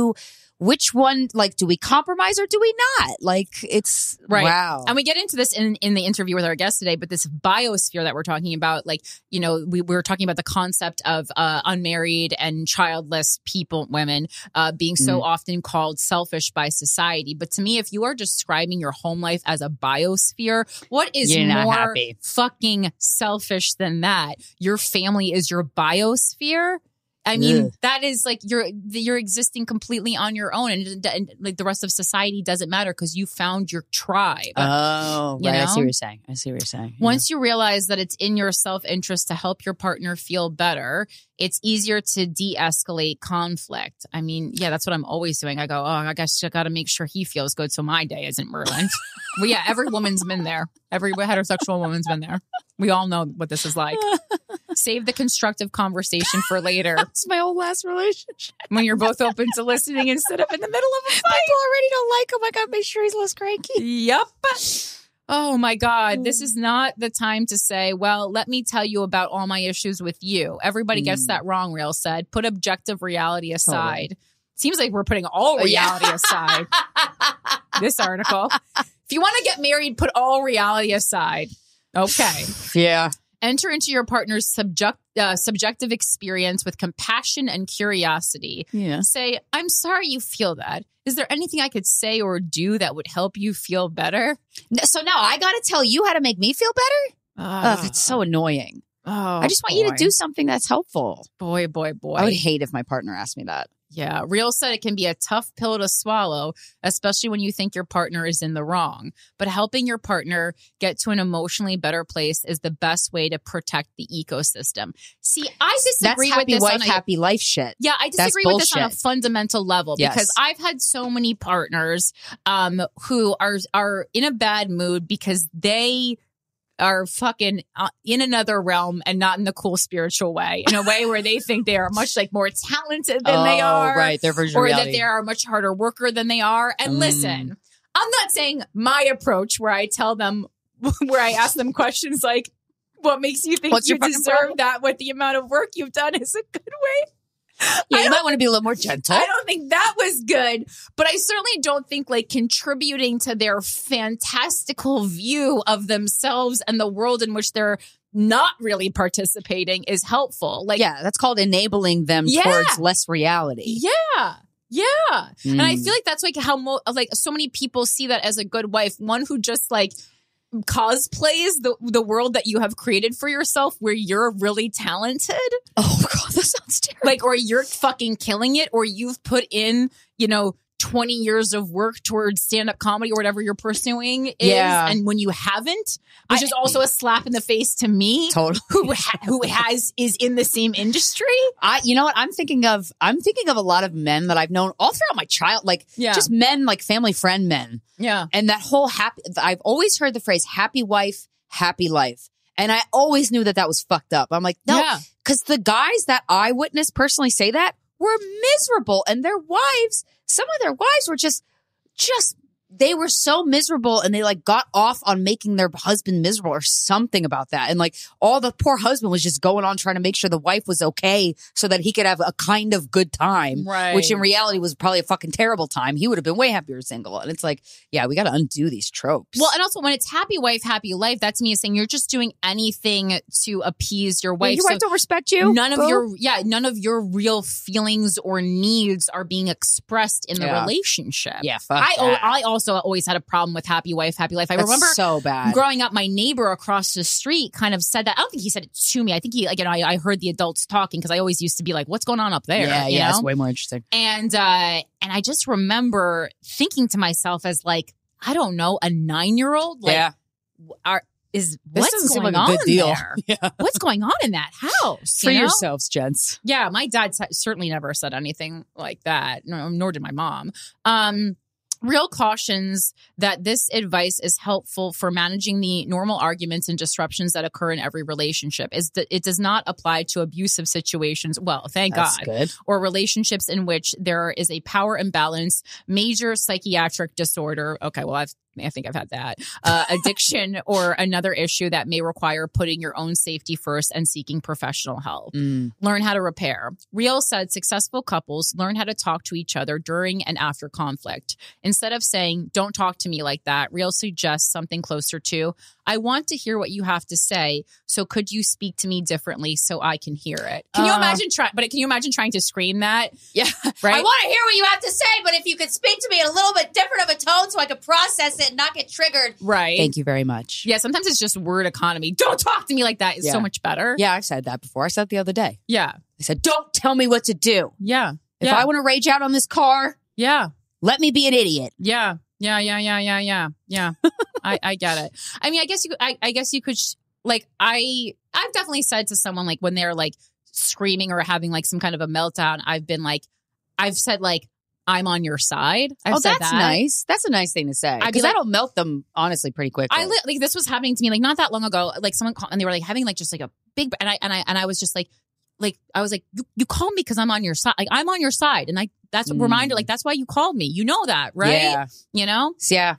which one, like, do we compromise or do we not? Like, it's right. Wow. And we get into this in the interview with our guest today, but this biosphere that we're talking about, like, you know, we were talking about the concept of unmarried and childless women being so often called selfish by society. But to me, if you are describing your home life as a biosphere, what is more fucking selfish than that? Your family is your biosphere. I mean, that is like you're existing completely on your own, and like the rest of society doesn't matter because you found your tribe. Oh, right. I see what you're saying. Once you realize that it's in your self-interest to help your partner feel better, it's easier to de-escalate conflict. I mean, yeah, that's what I'm always doing. I go, I guess I got to make sure he feels good so my day isn't ruined. Well, yeah, every woman's been there. Every heterosexual woman's been there. We all know what this is like. Save the constructive conversation for later. That's my old last relationship. When you're both open to listening instead of in the middle of a fight. People already don't like him. I got to make sure he's less cranky. Yep. Oh my God. This is not the time to say, well, let me tell you about all my issues with you. Everybody gets that wrong, Real said. Put objective reality aside. Totally. Seems like we're putting all reality aside. This article. If you want to get married, put all reality aside. Okay. Yeah. Enter into your partner's subjective experience with compassion and curiosity. Yeah. Say, I'm sorry you feel that. Is there anything I could say or do that would help you feel better? So now I got to tell you how to make me feel better? Oh, that's so annoying. Oh, I just want you to do something that's helpful. Boy. I would hate if my partner asked me that. Yeah. Real said it can be a tough pill to swallow, especially when you think your partner is in the wrong. But helping your partner get to an emotionally better place is the best way to protect the ecosystem. See, I disagree That's happy with this wife, happy life shit. Yeah, I disagree with this on a fundamental level because I've had so many partners who are in a bad mood because they are fucking in another realm and not in the cool spiritual way, in a way where they think they are much like more talented than they are. Right, their version or of reality. that they are a much harder worker than they are. And listen, I'm not saying my approach where I tell them, where I ask them questions like, what makes you think you deserve that with the amount of work you've done is a good way? Yeah, you might want to be a little more gentle. I don't think that was good, but I certainly don't think like contributing to their fantastical view of themselves and the world in which they're not really participating is helpful. Like, yeah, that's called enabling them towards less reality. Yeah. Yeah. And I feel like that's like how like so many people see that as a good wife, one who just like cosplays the world that you have created for yourself where you're really talented. Oh God, that sounds terrible. Like, or you're fucking killing it, or you've put in, 20 years of work towards stand-up comedy or whatever you're pursuing is. Yeah. And when you haven't, which is also a slap in the face to me, totally. who is in the same industry. You know what? I'm thinking of a lot of men that I've known all throughout my just men, like family friend men. Yeah. And that whole I've always heard the phrase happy wife, happy life. And I always knew that was fucked up. I'm like, no, because the guys that I witnessed personally say that were miserable, and their wives, some of their wives were just they were so miserable, and they like got off on making their husband miserable or something about that. And like all the poor husband was just going on trying to make sure the wife was okay so that he could have a kind of good time, right? Which in reality was probably a fucking terrible time. He would have been way happier single. And it's like, yeah, we got to undo these tropes. Well, and also when it's happy wife, happy life, that to me is saying you're just doing anything to appease your wife. Your wife don't respect you. None of your real feelings or needs are being expressed in the relationship. Yeah, fuck I also always had a problem with happy wife, happy life. I remember so bad. Growing up, my neighbor across the street kind of said that. I don't think he said it to me. I think he, I heard the adults talking because I always used to be like, what's going on up there? Yeah, it's way more interesting. And I just remember thinking to myself as like, I don't know, a 9-year-old? Like, what's going on there? Yeah. What's going on in that house? For yourselves, gents. Yeah, my dad certainly never said anything like that, nor did my mom. Real cautions that this advice is helpful for managing the normal arguments and disruptions that occur in every relationship. It does not apply to abusive situations. Well, thank That's God. Good. Or relationships in which there is a power imbalance, major psychiatric disorder. Okay, well, I think I've had that. Addiction or another issue that may require putting your own safety first and seeking professional help. Learn how to repair. Real said successful couples learn how to talk to each other during and after conflict. Instead of saying, don't talk to me like that, Real suggests something closer to, I want to hear what you have to say. So could you speak to me differently so I can hear it? Can you imagine trying to scream that? Yeah. Right? I want to hear what you have to say, but if you could speak to me in a little bit different of a tone so I could process it and not get triggered. Right. Thank you very much. Yeah, sometimes it's just word economy. Don't talk to me like that is so much better. Yeah, I've said that before. I said it the other day. Yeah. I said, don't tell me what to do. Yeah. If I want to rage out on this car, let me be an idiot. Yeah. Yeah. I get it. I mean, I guess you could I've definitely said to someone like when they're like screaming or having like some kind of a meltdown, I've said like, I'm on your side. That's nice. That's a nice thing to say. Because I don't melt them honestly pretty quickly. This was happening to me like not that long ago. Like someone called and they were like having like just like a big and I was just like I was like you called me because I'm on your side. Like I'm on your side, and that's a reminder. Like that's why you called me. You know that, right? Yeah. You know. Yeah.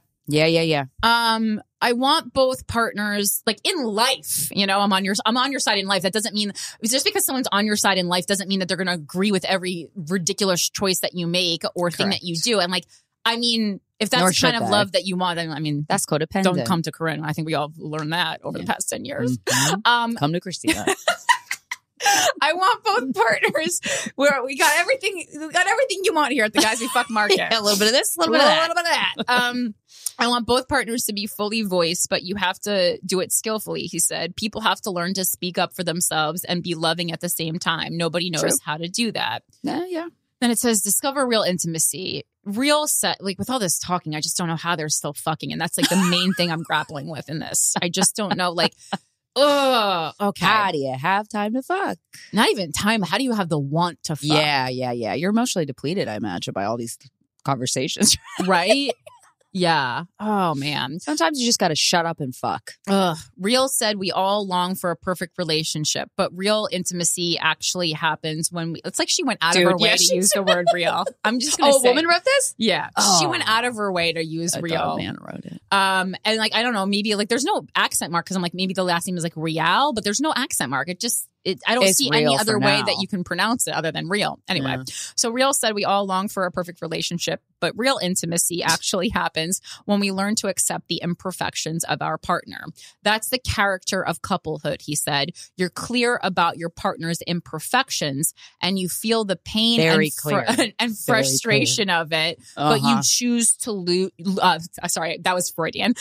I want both partners like in life, I'm on your side in life. That doesn't mean just because someone's on your side in life doesn't mean that they're going to agree with every ridiculous choice that you make or thing that you do. And like, I mean, if that's the kind of love that you want, I mean, that's codependent. Don't come to Corinne. I think we all learned that over the past 10 years. Mm-hmm. Come to Christina. I want both partners where we got everything you want here at the Guys We Fuck Market. A little bit of this, a little bit of that. I want both partners to be fully voiced, but you have to do it skillfully, he said. People have to learn to speak up for themselves and be loving at the same time. Nobody knows how to do that. Yeah. Then it says, discover real intimacy. Real set, like with all this talking, I just don't know how they're still fucking. And that's like the main thing I'm grappling with in this. I just don't know. Like, okay. How do you have time to fuck? Not even time. How do you have the want to fuck? Yeah. You're emotionally depleted, I imagine, by all these conversations. Right? Yeah. Oh, man. Sometimes you just got to shut up and fuck. Real said we all long for a perfect relationship, but real intimacy actually happens when it's like she went out of her way to use the word real. I'm just going to say. A woman wrote this? Yeah. She went out of her way to use real. A man wrote it. And like, I don't know, maybe like there's no accent mark because I'm like, maybe the last name is like Real, but there's no accent mark. I don't see any other way that you can pronounce it other than real. Anyway, So Real said we all long for a perfect relationship, but real intimacy actually happens when we learn to accept the imperfections of our partner. That's the character of couplehood, he said. You're clear about your partner's imperfections and you feel the pain and frustration of it, but you choose to lose. Sorry, that was Freudian.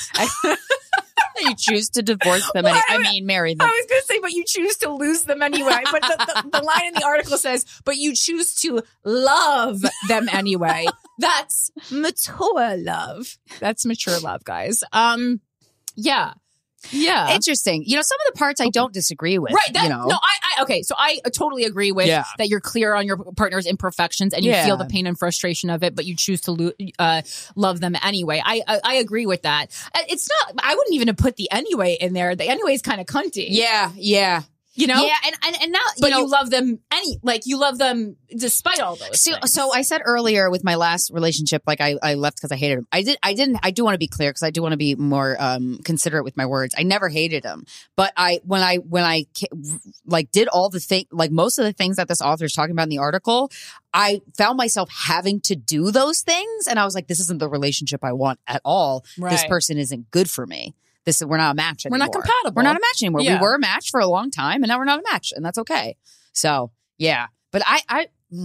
You choose to divorce them. Marry them. I was going to say, but you choose to lose them anyway. But the line in the article says, but you choose to love them anyway. That's mature love. That's mature love, guys. Yeah. Yeah. Interesting. Some of the parts I don't disagree with. Right. Okay. So I totally agree with that you're clear on your partner's imperfections and you feel the pain and frustration of it, but you choose to love them anyway. I agree with that. It's not, I wouldn't even have put the anyway in there. The anyway is kind of cunty. Yeah. You know? Yeah, and now, but you love them you love them despite all those things. So I said earlier with my last relationship, like I left because I hated him. I do want to be clear because I do want to be more considerate with my words. I never hated him, but when I did all the thing, like most of the things that this author is talking about in the article, I found myself having to do those things. And I was like, this isn't the relationship I want at all. Right. This person isn't good for me. We're not a match anymore. We're not compatible. We're not a match anymore. Yeah. We were a match for a long time and now we're not a match and that's okay. So yeah, but I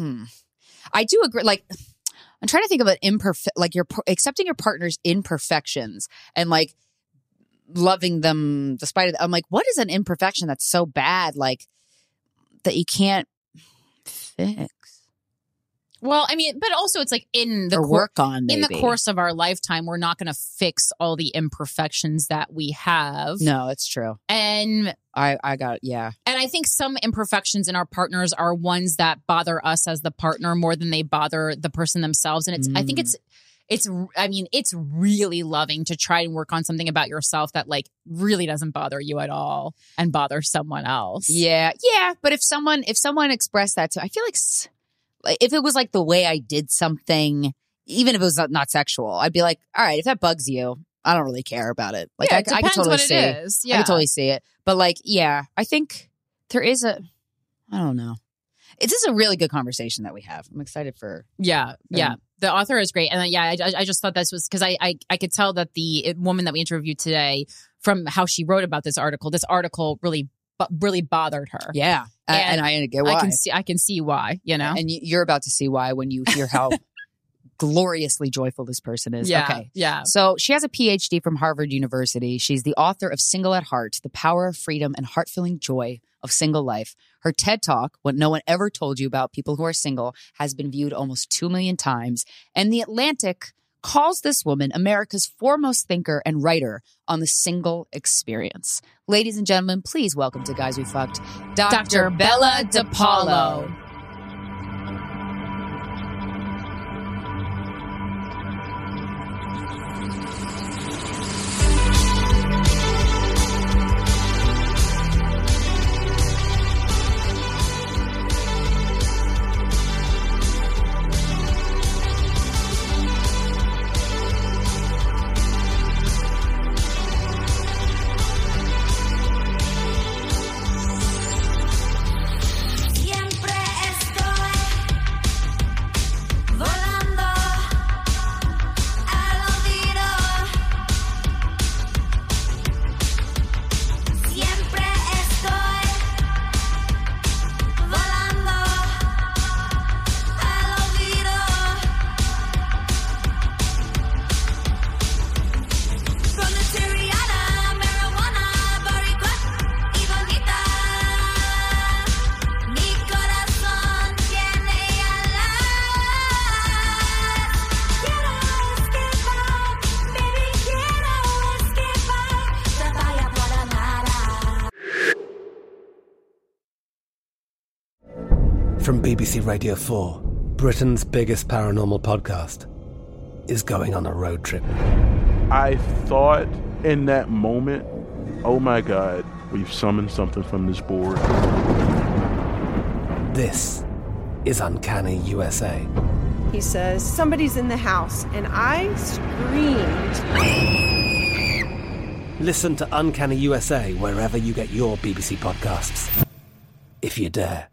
do agree. Like I'm trying to think of an you're accepting your partner's imperfections and like loving them despite it. I'm like, what is an imperfection that's so bad? Like that you can't fix? Well, I mean, but also it's like in the course of our lifetime, we're not going to fix all the imperfections that we have. No, it's true. And I got, yeah. And I think some imperfections in our partners are ones that bother us as the partner more than they bother the person themselves. And I think it's really loving to try and work on something about yourself that like really doesn't bother you at all and bother someone else. Yeah. Yeah. But if someone expressed that I feel like if it was like the way I did something, even if it was not sexual, I'd be like, all right, if that bugs you, I don't really care about it. Like, yeah, I can totally see it. Is. Yeah. I can totally see it. But like, yeah, I think there is I don't know. This is a really good conversation that we have. I'm excited for. Yeah. The author is great. And I just thought this was because I could tell that the woman that we interviewed today, from how she wrote about this article really bothered her. Yeah. And I get why. I can see why, And you're about to see why when you hear how gloriously joyful this person is. Yeah, okay. Yeah. So she has a PhD from Harvard University. She's the author of Single at Heart, The Power of Freedom and Heart-Filling Joy of Single Life. Her TED Talk, What No One Ever Told You About People Who Are Single, has been viewed almost 2 million times. And The Atlantic calls this woman America's foremost thinker and writer on the single experience. Ladies and gentlemen, please welcome to Guys We Fucked, Dr. Bella DePaulo. From BBC Radio 4, Britain's biggest paranormal podcast is going on a road trip. I thought in that moment, oh my God, we've summoned something from this board. This is Uncanny USA. He says, somebody's in the house, and I screamed. Listen to Uncanny USA wherever you get your BBC podcasts, if you dare.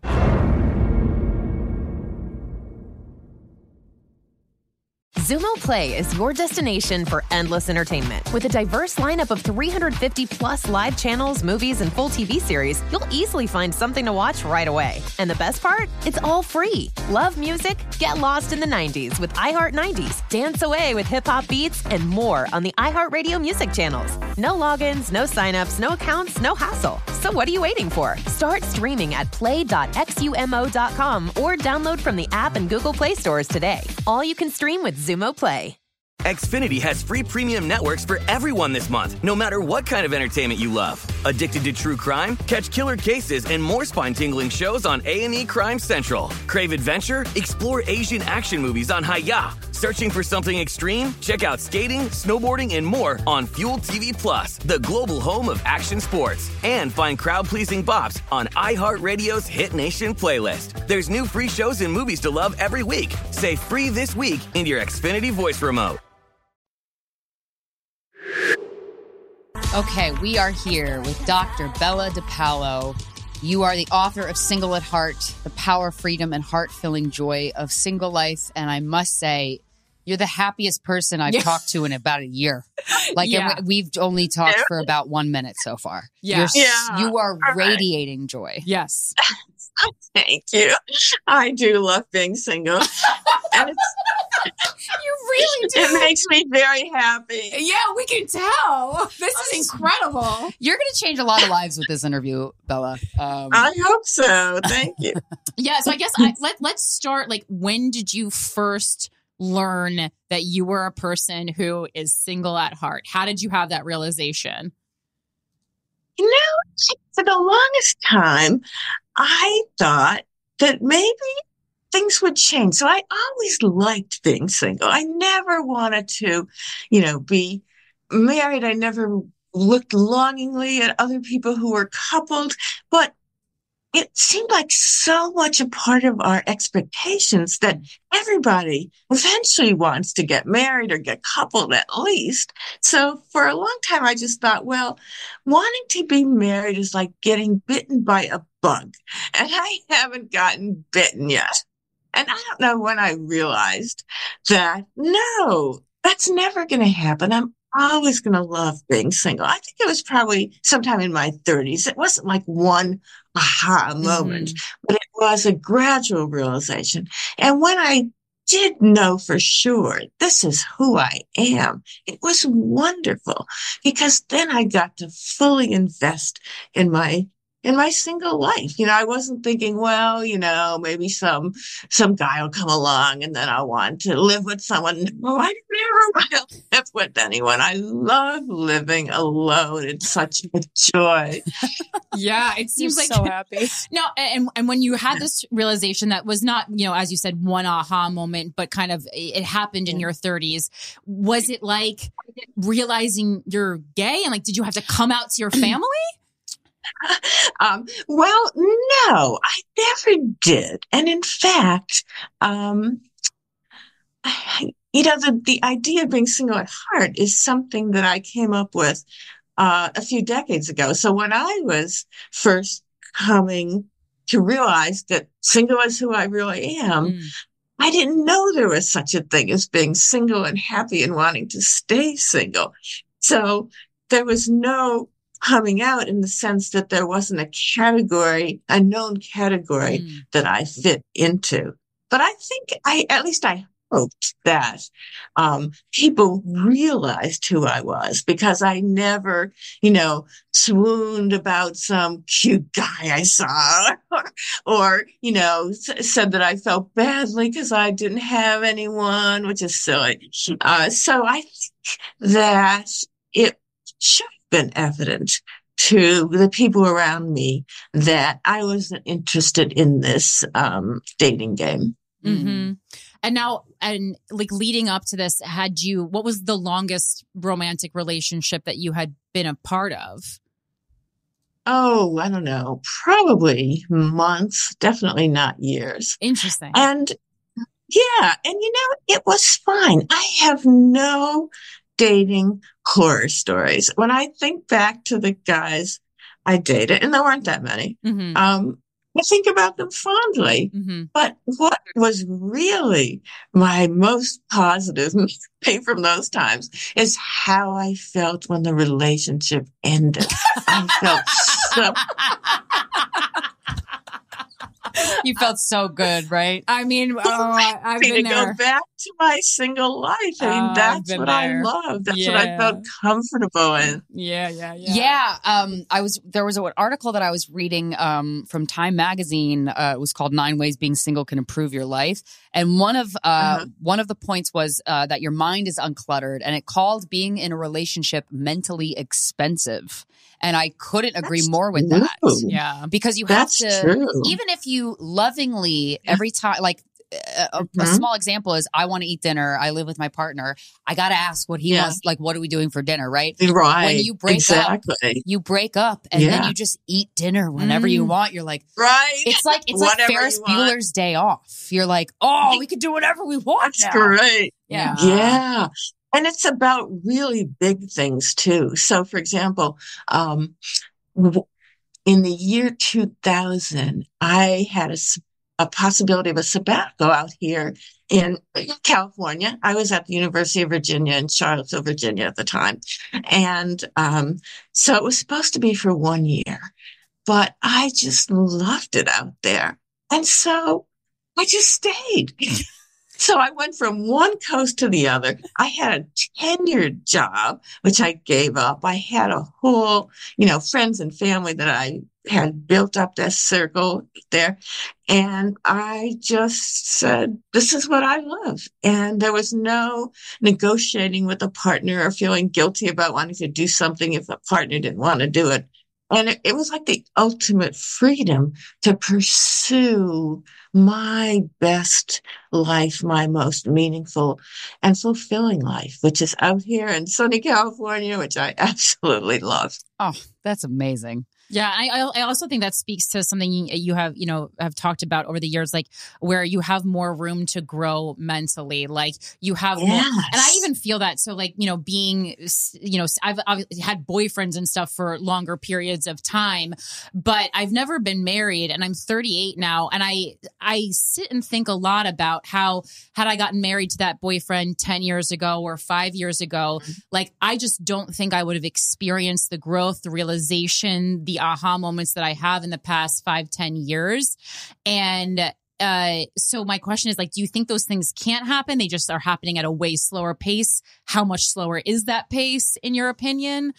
Zumo Play is your destination for endless entertainment. With a diverse lineup of 350 plus live channels, movies, and full TV series, you'll easily find something to watch right away. And the best part? It's all free. Love music? Get lost in the 90s with iHeart 90s, dance away with hip-hop beats, and more on the iHeartRadio music channels. No logins, no signups, no accounts, no hassle. So what are you waiting for? Start streaming at play.xumo.com or download from the app and Google Play stores today. All you can stream with Zumo Play. Xfinity has free premium networks for everyone this month, no matter what kind of entertainment you love. Addicted to true crime? Catch killer cases and more spine-tingling shows on A&E Crime Central. Crave adventure? Explore Asian action movies on Hi-Ya. Searching for something extreme? Check out skating, snowboarding, and more on Fuel TV Plus, the global home of action sports. And find crowd-pleasing bops on iHeartRadio's Hit Nation playlist. There's new free shows and movies to love every week. Say free this week in your Xfinity voice remote. Okay, we are here with Dr. Bella DePaulo. You are the author of Single at Heart, The Power, Freedom, and Heart-Filling Joy of Single Life. And I must say, you're the happiest person I've talked to in about a year. We've only talked for about 1 minute so far. Yeah. You are radiating joy. Yes. Thank you. I do love being single. And You really do. It makes me very happy. Yeah, we can tell. This is incredible. You're going to change a lot of lives with this interview, Bella. I hope so. Thank you. Yeah, so I guess let's start. Like, when did you first learn that you were a person who is single at heart? How did you have that realization? You know, for the longest time, I thought that maybe things would change. So I always liked being single. I never wanted to, be married. I never looked longingly at other people who were coupled, but it seemed like so much a part of our expectations that everybody eventually wants to get married or get coupled at least. So for a long time, I just thought, well, wanting to be married is like getting bitten by a bug. And I haven't gotten bitten yet. And I don't know when I realized that, no, that's never going to happen. I'm always going to love being single. I think it was probably sometime in my 30s. It wasn't like one aha moment, but it was a gradual realization. And when I did know for sure this is who I am, it was wonderful because then I got to fully invest in my single life. I wasn't thinking, well, maybe some guy will come along and then I'll want to live with someone. No, I never want to live with anyone. I love living alone. It's such a joy. Yeah, it seems like so happy. No, and when you had this realization that was not, as you said, one aha moment, but kind of it happened in your 30s. Was it like realizing you're gay and like, did you have to come out to your family? Well, no, I never did. And in fact, the idea of being single at heart is something that I came up with a few decades ago. So when I was first coming to realize that single is who I really am, I didn't know there was such a thing as being single and happy and wanting to stay single. So there was no coming out in the sense that there wasn't a known category that I fit into. But I think at least I hoped that people realized who I was because I never, swooned about some cute guy I saw or said that I felt badly because I didn't have anyone, which is silly. So I think that it should have been evident to the people around me that I wasn't interested in this dating game. Mm-hmm. And now, and like leading up to this, what was the longest romantic relationship that you had been a part of? Oh, I don't know, probably months, definitely not years. Interesting. And yeah, and it was fine. I have no dating horror stories. When I think back to the guys I dated, and there weren't that many, I think about them fondly. But what was really my most positive memory from those times is how I felt when the relationship ended. I felt so... You felt so good, right? I mean, I've been there. Go back to my single life. I mean, that's what I love. That's what I felt comfortable in. Yeah. There was an article that I was reading from Time Magazine. It was called 9 Ways Being Single Can Improve Your Life. And one of the points was that your mind is uncluttered, and it called being in a relationship mentally expensive. And I couldn't agree more with that. Yeah. Because you have to, even if you lovingly every time, like a small example is I want to eat dinner. I live with my partner. I got to ask what he wants. Like, what are we doing for dinner? Right. Right. When you break up, you break up and then you just eat dinner whenever you want. You're like, right. It's like Ferris Bueller's Day Off. You're like, oh, we can do whatever we want. That's great. Yeah. Yeah. And it's about really big things too. So for example, in the year 2000, I had a possibility of a sabbatical out here in California. I was at the University of Virginia in Charlottesville, Virginia at the time. And so it was supposed to be for 1 year, but I just loved it out there. And so I just stayed. So I went from one coast to the other. I had a tenured job, which I gave up. I had a whole, friends and family that I had built up that circle there. And I just said, this is what I love. And there was no negotiating with a partner or feeling guilty about wanting to do something if a partner didn't want to do it. And it was like the ultimate freedom to pursue my best life, my most meaningful and fulfilling life, which is out here in sunny California, which I absolutely love. Oh, that's amazing. Yeah, I also think that speaks to something you have talked about over the years, like where you have more room to grow mentally, like you have more, and I even feel that. So like, being, I've had boyfriends and stuff for longer periods of time, but I've never been married, and I'm 38 now. And I sit and think a lot about how had I gotten married to that boyfriend 10 years ago or 5 years ago, like I just don't think I would have experienced the growth, the realization, the aha moments that I have in the past 5-10 years. And so my question is, like, do you think those things can't happen? They just are happening at a way slower pace. How much slower is that pace, in your opinion?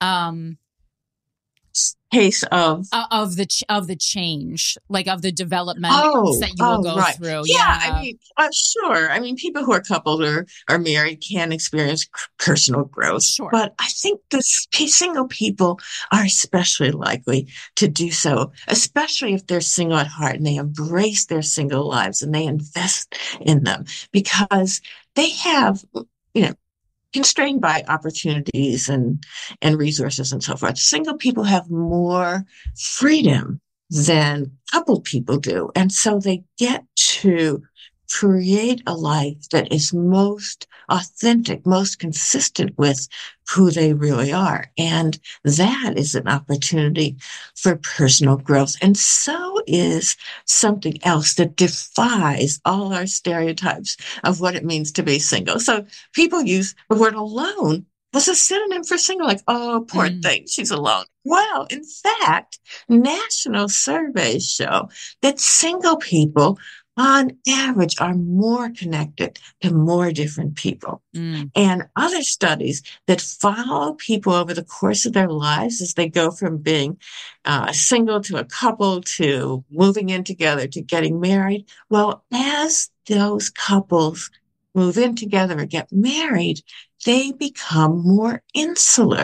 Pace of the change, like of the development that you will go through. Yeah, I mean, sure. I mean, people who are coupled or are married can experience personal growth. Sure. But I think the single people are especially likely to do so, especially if they're single at heart and they embrace their single lives and they invest in them, because they have, constrained by opportunities and resources and so forth. Single people have more freedom than coupled people do. And so they get to create a life that is most authentic, most consistent with who they really are. And that is an opportunity for personal growth. And so is something else that defies all our stereotypes of what it means to be single. So people use the word alone as a synonym for single, like, oh, poor thing, she's alone. Well, in fact, national surveys show that single people on average are more connected to more different people. And other studies that follow people over the course of their lives as they go from being single to a couple to moving in together to getting married. Well, as those couples move in together or get married, they become more insular.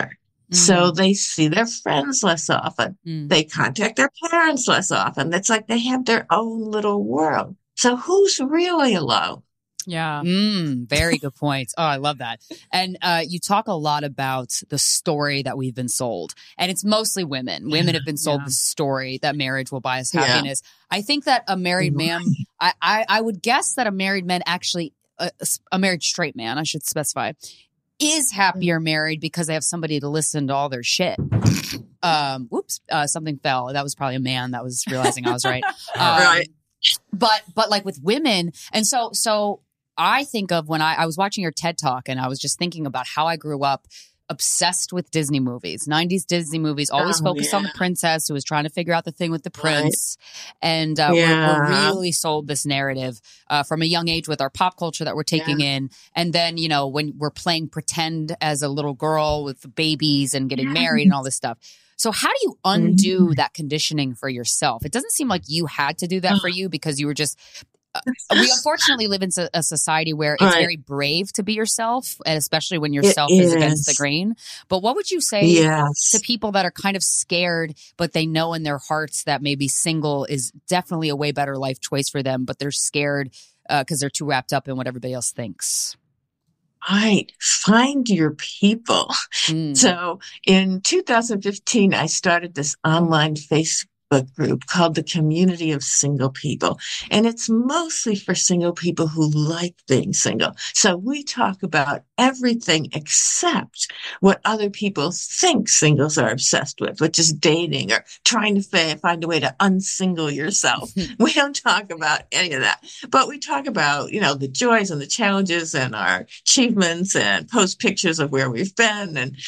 So they see their friends less often. They contact their parents less often. It's like they have their own little world. So who's really alone? Yeah. Very good points. Oh, I love that. And you talk a lot about the story that we've been sold. And it's mostly women. Women have been sold the story that marriage will buy us happiness. I think that a married man, I would guess that a married man actually, a married straight man, I should specify, is happier married because they have somebody to listen to all their shit. Something fell. That was probably a man that was realizing I was right. Right. But like with women, and so I think of when I was watching your TED Talk and I was just thinking about how I grew up obsessed with Disney movies, 90s Disney movies, always focused on the princess who was trying to figure out the thing with the prince. And we're really sold this narrative from a young age with our pop culture that we're taking in. And then, you know, when we're playing pretend as a little girl with babies and getting married and all this stuff. So how do you undo that conditioning for yourself? It doesn't seem like you had to do that for you because you were just... we unfortunately live in a society where it's very brave to be yourself, and especially when yourself is against the grain. But what would you say to people that are kind of scared, but they know in their hearts that maybe single is definitely a way better life choice for them, but they're scared because they're too wrapped up in what everybody else thinks? Right. Find your people. So in 2015, I started this online Facebook group called the Community of Single People. And it's mostly for single people who like being single. So we talk about everything except what other people think singles are obsessed with, which is dating or trying to find a way to unsingle yourself. We don't talk about any of that, but we talk about, you know, the joys and the challenges and our achievements and post pictures of where we've been. And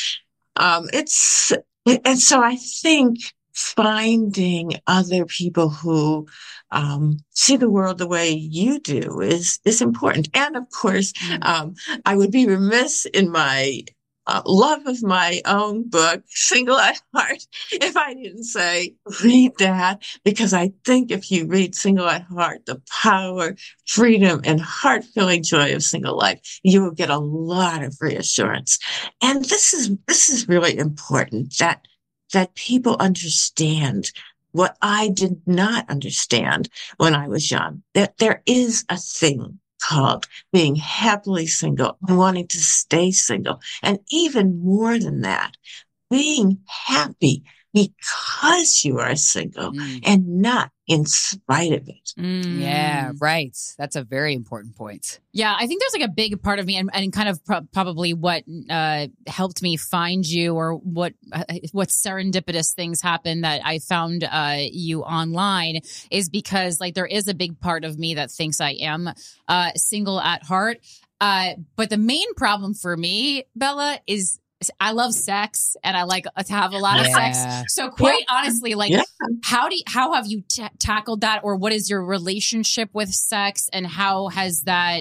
so I think finding other people who see the world the way you do is important. And of course, I would be remiss in my love of my own book, Single at Heart, if I didn't say, read that, because I think if you read Single at Heart, the power, freedom, and heart-filling joy of single life, you will get a lot of reassurance. And this is really important, that people understand what I did not understand when I was young, that there is a thing called being happily single and wanting to stay single. And even more than that, being happy because you are single and not in spite of it. Yeah, right. That's a very important point. Yeah, I think there's like a big part of me and kind of probably what helped me find you, or what serendipitous things happened that I found you online, is because like there is a big part of me that thinks I am single at heart. But the main problem for me, Bella, is I love sex and I like to have a lot of sex. So quite honestly, like how have you tackled that, or what is your relationship with sex, and how has that,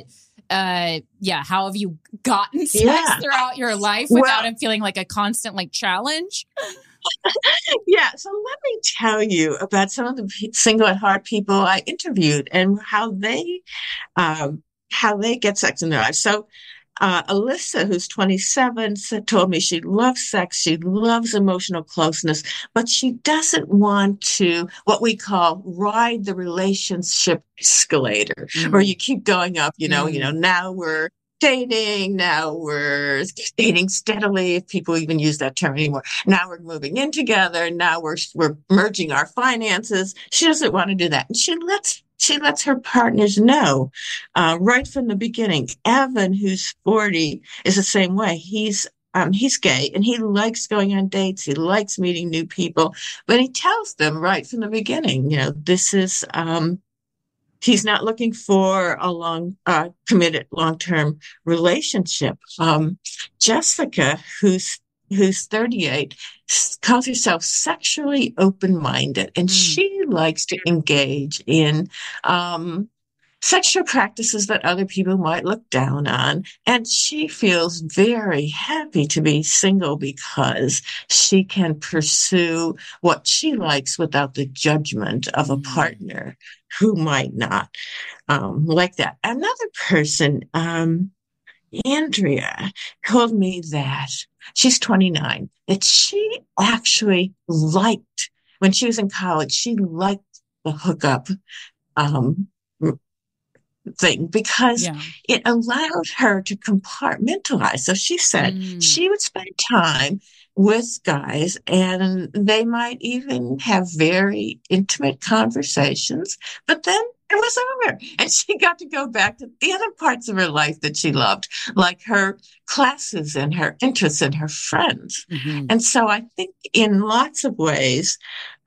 how have you gotten sex throughout your life without it feeling like a constant like challenge? So let me tell you about some of the single at heart people I interviewed and how they get sex in their lives. So Alyssa, who's 27, told me she loves sex, she loves emotional closeness, but she doesn't want to, what we call, ride the relationship escalator, where you keep going up, now we're dating, now we're dating steadily, if people even use that term anymore. Now we're moving in together, now we're merging our finances. She doesn't want to do that. And she lets her partners know right from the beginning. Evan, who's 40, is the same way. He's gay and he likes going on dates. He likes meeting new people, but he tells them right from the beginning, this is, he's not looking for a committed long-term relationship. Jessica, who's 38, calls herself sexually open-minded, and she likes to engage in sexual practices that other people might look down on. And she feels very happy to be single because she can pursue what she likes without the judgment of a partner who might not like that. Another person, Andrea told me that she's 29, that she actually liked, when she was in college, she liked the hookup thing because it allowed her to compartmentalize. So she said she would spend time with guys and they might even have very intimate conversations, but then it was over and she got to go back to the other parts of her life that she loved, like her classes and her interests and her friends. And so I think in lots of ways,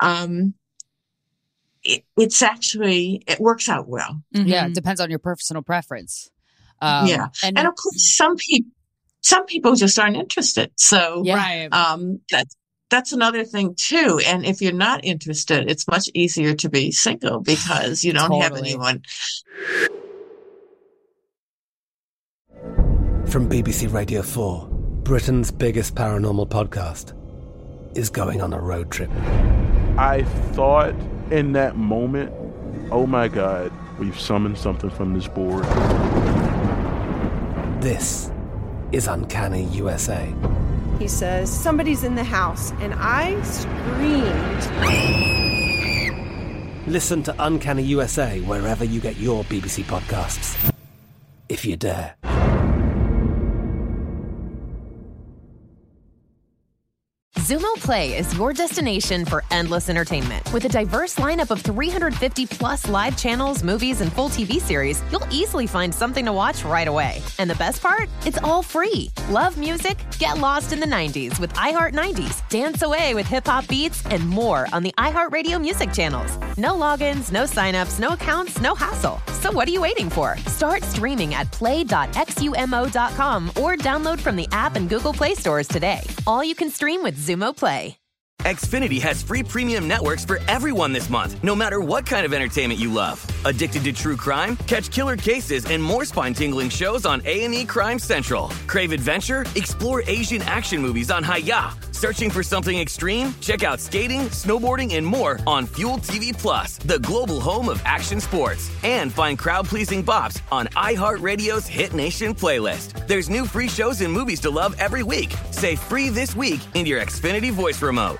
it works out well. Yeah, it depends on your personal preference. And of course, some people just aren't interested. So that's another thing too. And if you're not interested, it's much easier to be single because you don't have anyone. From BBC Radio 4, Britain's biggest paranormal podcast is going on a road trip. I thought in that moment, oh my God, we've summoned something from this board. This is Uncanny USA. He says, somebody's in the house, and I screamed. Listen to Uncanny USA wherever you get your BBC podcasts, if you dare. Zumo Play is your destination for endless entertainment. With a diverse lineup of 350 plus live channels, movies, and full TV series, you'll easily find something to watch right away. And the best part? It's all free. Love music? Get lost in the 90s with iHeart 90s, dance away with hip-hop beats, and more on the iHeartRadio music channels. No logins, no signups, no accounts, no hassle. So what are you waiting for? Start streaming at play.xumo.com or download from the app and Google Play stores today. All you can stream with Zumo Play. Xfinity has free premium networks for everyone this month, no matter what kind of entertainment you love. Addicted to true crime? Catch killer cases and more spine-tingling shows on A&E Crime Central. Crave adventure? Explore Asian action movies on Hi-YAH. Searching for something extreme? Check out skating, snowboarding, and more on Fuel TV Plus, the global home of action sports. And find crowd-pleasing bops on iHeartRadio's Hit Nation playlist. There's new free shows and movies to love every week. Say free this week in your Xfinity voice remote.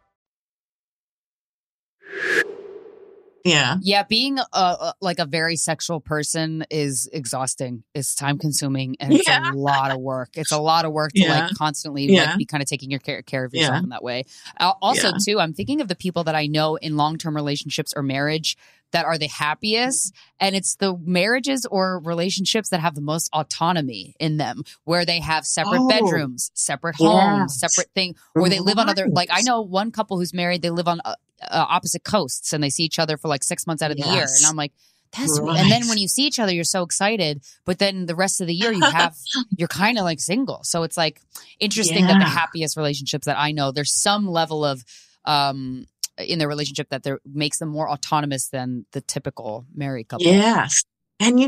Yeah, being like a very sexual person is exhausting. It's time consuming and it's a lot of work. It's a lot of work to like constantly like be kind of taking your care of yourself in that way. Also too, I'm thinking of the people that I know in long-term relationships or marriage that are the happiest, and it's the marriages or relationships that have the most autonomy in them, where they have separate bedrooms, separate homes, separate thing, or they live on other, like I know one couple who's married, they live on opposite coasts and they see each other for like 6 months out of the year. And I'm like, that's and then when you see each other, you're so excited, but then the rest of the year you're kind of like single. So it's like interesting that the happiest relationships that I know, there's some level of, in their relationship that makes them more autonomous than the typical married couple. Yes. And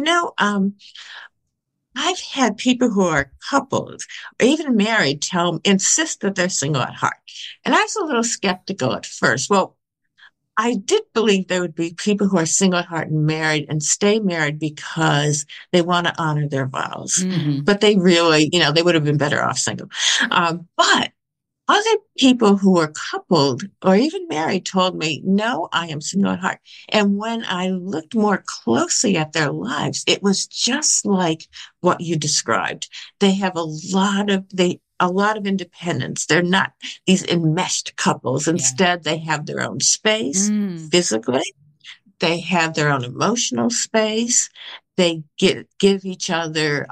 I've had people who are coupled or even married insist that they're single at heart. And I was a little skeptical at first. Well, I did believe there would be people who are single at heart and married and stay married because they want to honor their vows. But they really, they would have been better off single. But other people who were coupled or even married told me, no, I am single at heart. And when I looked more closely at their lives, it was just like what you described. They have a lot of independence. They're not these enmeshed couples. Instead, they have their own space physically. They have their own emotional space. They give each other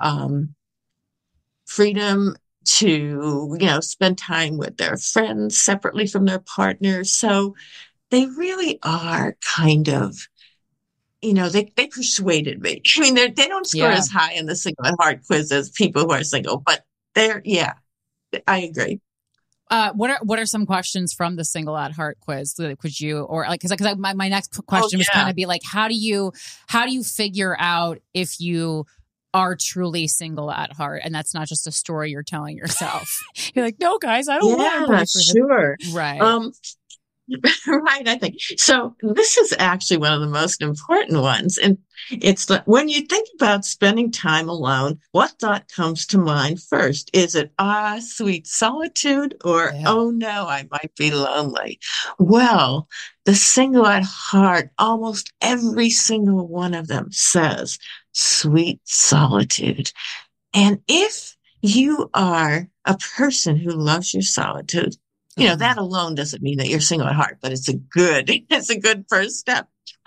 freedom to, spend time with their friends separately from their partners. So they really are kind of, they persuaded me. I mean, they don't score as high in the single at heart quiz as people who are single, but I agree. What are some questions from the single at heart quiz? Could you, or like, cause my next question was kind of be like, how do you figure out if you are truly single at heart, and that's not just a story you're telling yourself? You're like, no, guys, I don't want to. Sure, right? Right, I think. So this is actually one of the most important ones. And it's when you think about spending time alone, what thought comes to mind first? Is it, sweet solitude, or, oh no, I might be lonely? Well, the single at heart, almost every single one of them says sweet solitude. And if you are a person who loves your solitude, that alone doesn't mean that you're single at heart, but it's a good first step.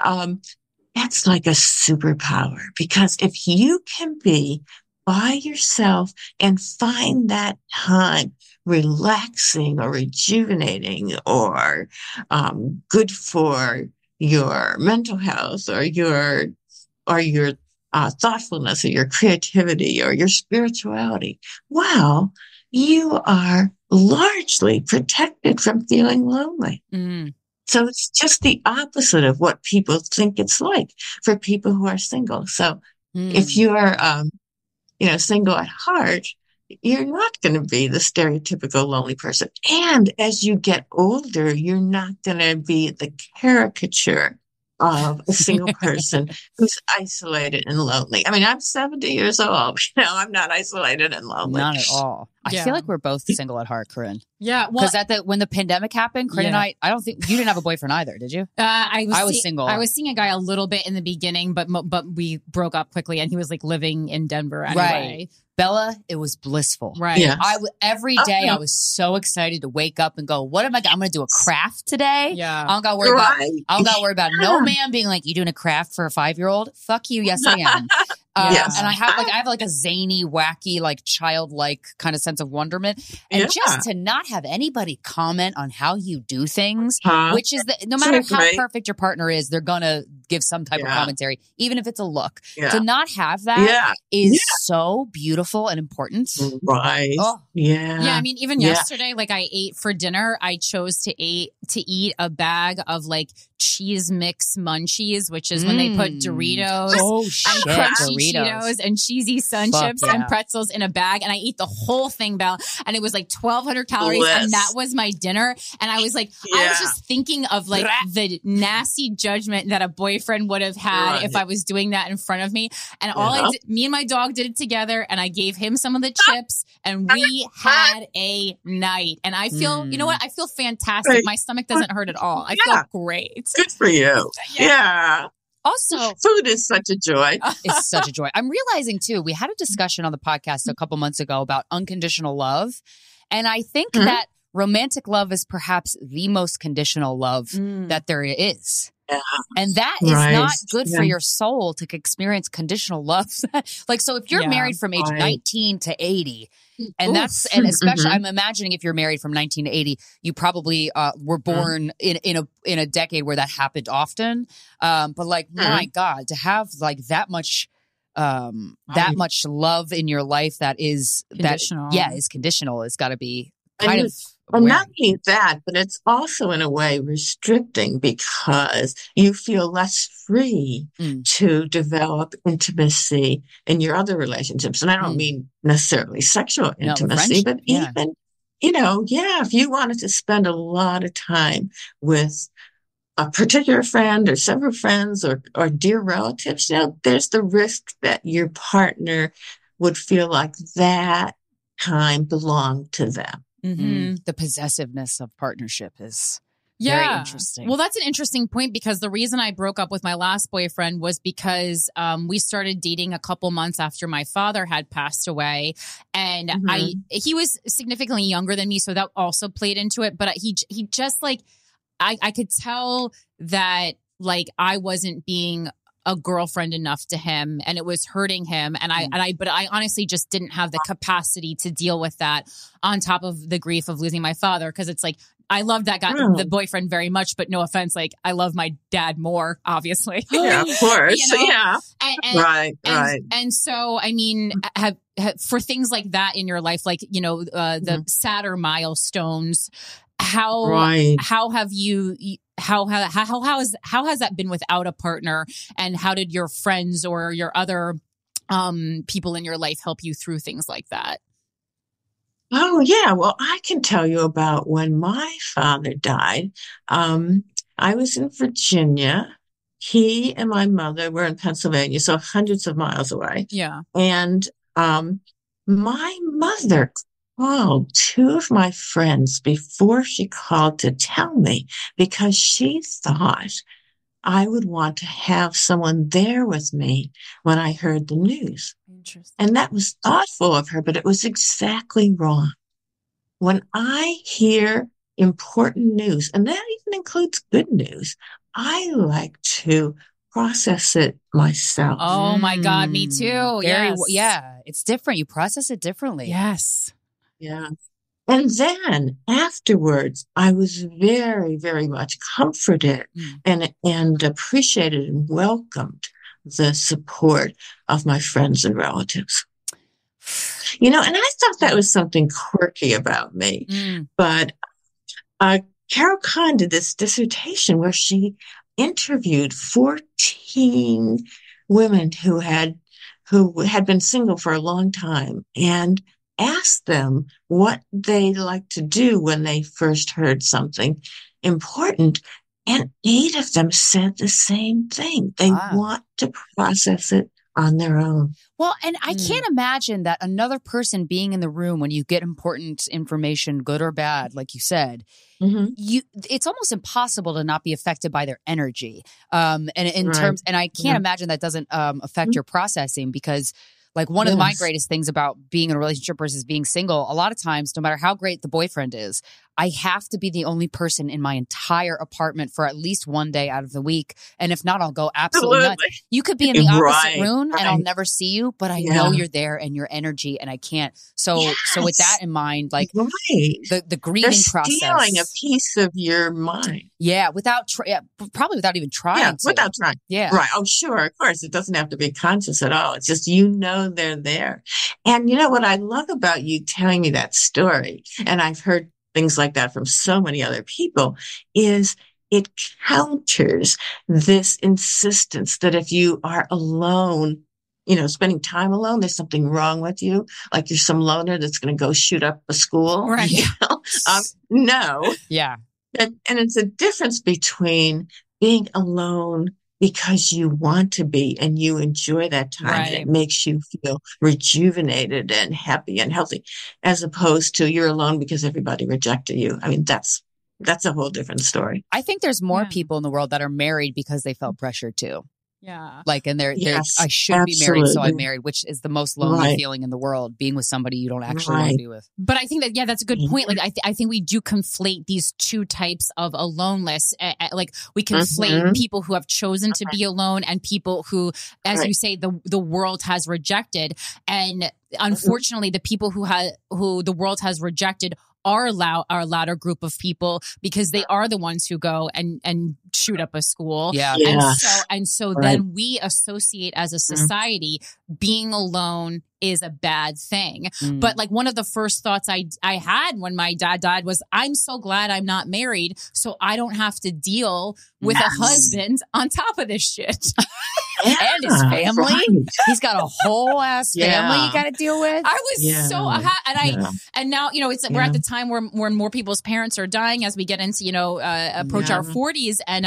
That's like a superpower, because if you can be by yourself and find that time relaxing or rejuvenating or good for your mental health or your thoughtfulness or your creativity or your spirituality, wow, you are largely protected from feeling lonely. So it's just the opposite of what people think it's like for people who are single. So if you're, single at heart, you're not going to be the stereotypical lonely person. And as you get older, you're not going to be the caricature of a single person who's isolated and lonely. I mean, I'm 70 years old. I'm not isolated and lonely. Not at all. I feel like we're both single at heart, Corinne. Yeah. Well, because when the pandemic happened, Corinne and I don't think you didn't have a boyfriend either, did you? I was single. I was seeing a guy a little bit in the beginning, but we broke up quickly, and he was like living in Denver anyway. Right. Bella, it was blissful. Right. Yeah. Every day I was so excited to wake up and go, what am I going to do a craft today? Yeah. I don't got to worry about no man being like, you doing a craft for a 5-year-old? Fuck you. Yes, I am. Yes. And I have like a zany, wacky, like childlike kind of sense of wonderment. And just to not have anybody comment on how you do things, which is no matter how perfect your partner is, they're going to give some type of commentary, even if it's a look. To not have that is so beautiful and important. Right. Oh. Yeah. Yeah. I mean, even yesterday, like I ate for dinner, I chose to eat a bag of like cheese mix munchies, which is when they put Doritos and crunchy Cheetos and cheesy sun chips and pretzels in a bag. And I ate the whole thing, Belle. And it was like 1,200 calories. And that was my dinner. And I was like, I was just thinking of like the nasty judgment that a boyfriend would have had if I was doing that in front of me. And me and my dog did it together. And I gave him some of the chips and we had a night. And I feel, you know what? I feel fantastic. My stomach doesn't hurt at all. I feel great. Good for you. Yeah. Also, food is such a joy. It's such a joy. I'm realizing too, we had a discussion on the podcast a couple months ago about unconditional love. And I think that romantic love is perhaps the most conditional love that there is. Yeah. And that is not good for your soul to experience conditional love. Like, so if you're married from age 19 to 80, and especially I'm imagining if you're married from 19 to 80, you probably were born in a decade where that happened often. But like, my God, to have like that much much love in your life that is conditional. Is conditional. It's got to be kind of. Well, not only that, but it's also in a way restricting because you feel less free to develop intimacy in your other relationships. And I don't mean necessarily sexual intimacy, but even, if you wanted to spend a lot of time with a particular friend or several friends or dear relatives, there's the risk that your partner would feel like that time belonged to them. The possessiveness of partnership is very interesting. Well, that's an interesting point because the reason I broke up with my last boyfriend was because we started dating a couple months after my father had passed away. And he was significantly younger than me, so that also played into it. But he just like, I could tell that like I wasn't being a girlfriend enough to him and it was hurting him. But I honestly just didn't have the capacity to deal with that on top of the grief of losing my father. Cause it's like, I love that guy, the boyfriend very much, but no offense. Like I love my dad more, obviously. Yeah, of course. Yeah. Right. And so, I mean, have for things like that in your life, like, the sadder milestones, how have you, how has that been without a partner, and how did your friends or your other people in your life help you through things like that? Oh, yeah. Well, I can tell you about when my father died. I was in Virginia. He and my mother were in Pennsylvania, so hundreds of miles away. Yeah. And my mother called two of my friends before she called to tell me because she thought I would want to have someone there with me when I heard the news. Interesting. And that was thoughtful of her, but it was exactly wrong. When I hear important news, and that even includes good news, I like to process it myself. Oh my God, me too. Yeah, it's different. You process it differently. Yes. Yeah. And then afterwards, I was very, very much comforted and appreciated and welcomed the support of my friends and relatives. You know, and I thought that was something quirky about me. But Carol Kahn did this dissertation where she interviewed 14 women who had been single for a long time and asked them what they liked to do when they first heard something important. And 8 of them said the same thing. They want to process it on their own. Well, and I can't imagine that another person being in the room when you get important information, good or bad, like you said, it's almost impossible to not be affected by their energy. And in terms, and I can't imagine that doesn't affect your processing, because like one of my greatest things about being in a relationship versus being single, a lot of times, no matter how great the boyfriend is, I have to be the only person in my entire apartment for at least one day out of the week. And if not, I'll go absolutely nuts. You could be in the opposite room and I'll never see you, but I know you're there and your energy, and I can't. So with that in mind, like the grieving process. Stealing a piece of your mind. Yeah, probably without even trying to. Without trying. Yeah. Right. Oh, sure. Of course. It doesn't have to be conscious at all. It's just, they're there. And you know what I love about you telling me that story, and I've heard things like that from so many other people, is it counters this insistence that if you are alone, spending time alone, there's something wrong with you. Like you're some loner that's going to go shoot up a school. Right. No. Yeah. And it's a difference between being alone because you want to be and you enjoy that time and it makes you feel rejuvenated and happy and healthy, as opposed to you're alone because everybody rejected you. I mean, that's a whole different story. I think there's more people in the world that are married because they felt pressure too. Yeah. Like, and they're I should be married, so I'm married, which is the most lonely feeling in the world, being with somebody you don't actually want to be with. But I think that, that's a good point. Like, I think we do conflate these two types of aloneness. Like, we conflate people who have chosen to be alone and people who, as you say, the world has rejected. And unfortunately, the people who the world has rejected are a louder group of people, because they are the ones who go and shoot up a school. Yeah. And so then we associate as a society being alone is a bad thing. But like one of the first thoughts I had when my dad died was, I'm so glad I'm not married, so I don't have to deal with a husband on top of this shit. And his family. Right. He's got a whole ass family you got to deal with. I was and now, we're at the time where more people's parents are dying as we get into, approach our 40s. And,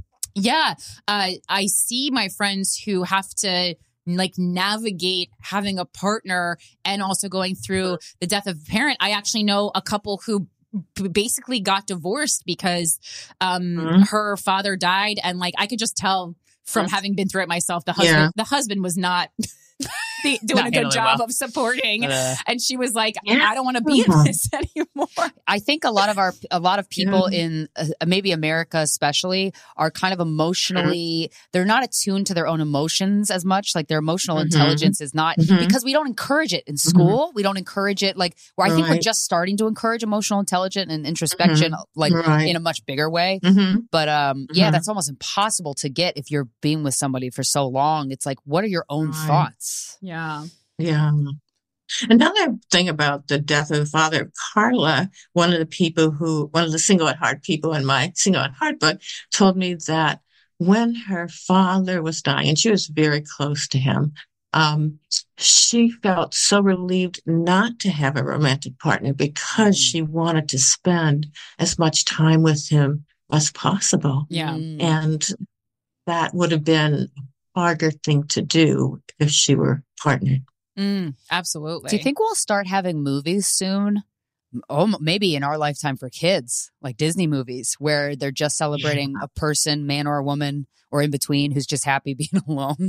I see my friends who have to like navigate having a partner and also going through the death of a parent. I actually know a couple who basically got divorced because, her father died. And like, I could just tell from having been through it myself, the husband was not doing a good job of supporting. And she was like, I don't want to be in this anymore. I think a lot of people in maybe America especially are kind of emotionally, they're not attuned to their own emotions as much. Like their emotional intelligence is not, because we don't encourage it in school. We don't encourage it I think we're just starting to encourage emotional intelligence and introspection in a much bigger way. But that's almost impossible to get if you're being with somebody for so long. It's like, what are your own thoughts? Yeah. Another thing about the death of the father, Carla, one of the Single at Heart people in my Single at Heart book, told me that when her father was dying, and she was very close to him, she felt so relieved not to have a romantic partner because she wanted to spend as much time with him as possible. Yeah. And that would have been a harder thing to do if she were partnered. Absolutely. Do you think we'll start having movies soon? Oh, maybe in our lifetime for kids, like Disney movies, where they're just celebrating a person, man or a woman, or in between, who's just happy being alone.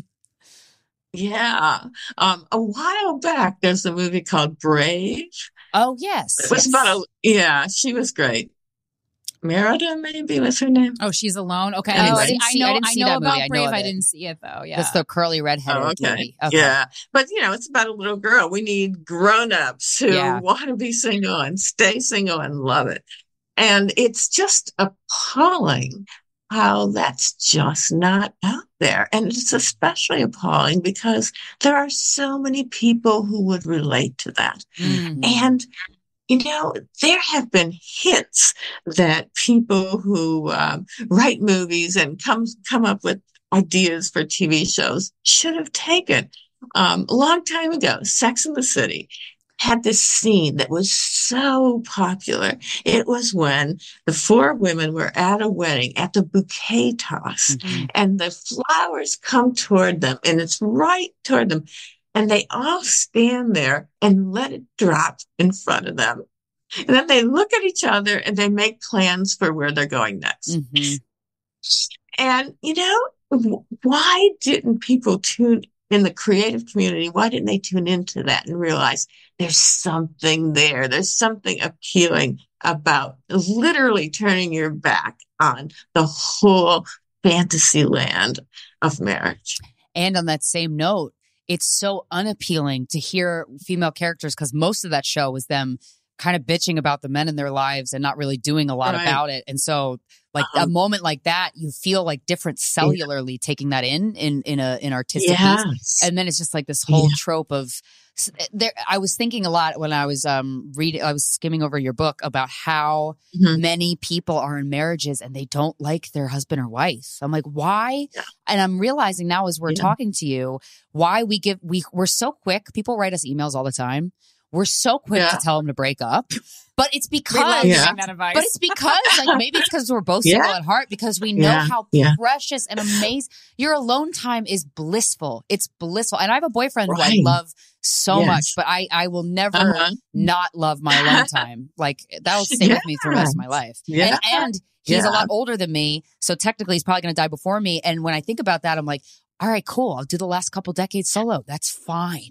Yeah. A while back, there's a movie called Brave. Oh, yes. It was about she was great. Merida, maybe was her name. Oh, she's alone. Okay. Anyway. I didn't see I that know movie. about I know Brave. of I it. didn't see it though. Yeah. That's the curly redheaded movie. Okay. Yeah. But, it's about a little girl. We need grown-ups who want to be single and stay single and love it. And it's just appalling how that's just not out there. And it's especially appalling because there are so many people who would relate to that. And there have been hints that people who write movies and come up with ideas for TV shows should have taken. A long time ago, Sex and the City had this scene that was so popular. It was when the four women were at a wedding at the bouquet toss, and the flowers come toward them, and it's right toward them. And they all stand there and let it drop in front of them. And then they look at each other and they make plans for where they're going next. And, why didn't people tune in the creative community? Why didn't they tune into that and realize there's something there? There's something appealing about literally turning your back on the whole fantasy land of marriage. And on that same note, it's so unappealing to hear female characters because most of that show was them kind of bitching about the men in their lives and not really doing a lot about it. And so like a moment like that, you feel like different cellularly taking that in artistic piece. And then it's just like this whole trope of there. I was thinking a lot when I was reading, I was skimming over your book about how many people are in marriages and they don't like their husband or wife. I'm like, why? And I'm realizing now as we're talking to you, why we're so quick. People write us emails all the time. We're so quick to tell them to break up, but it's because, but it's because like maybe it's because we're both single at heart because we know how precious and amazing your alone time is. Blissful. It's blissful. And I have a boyfriend who I love so much, but I will never not love my alone time. Like that will stay with me for the rest of my life. And he's a lot older than me. So technically he's probably going to die before me. And when I think about that, I'm like, all right, cool. I'll do the last couple decades solo. That's fine.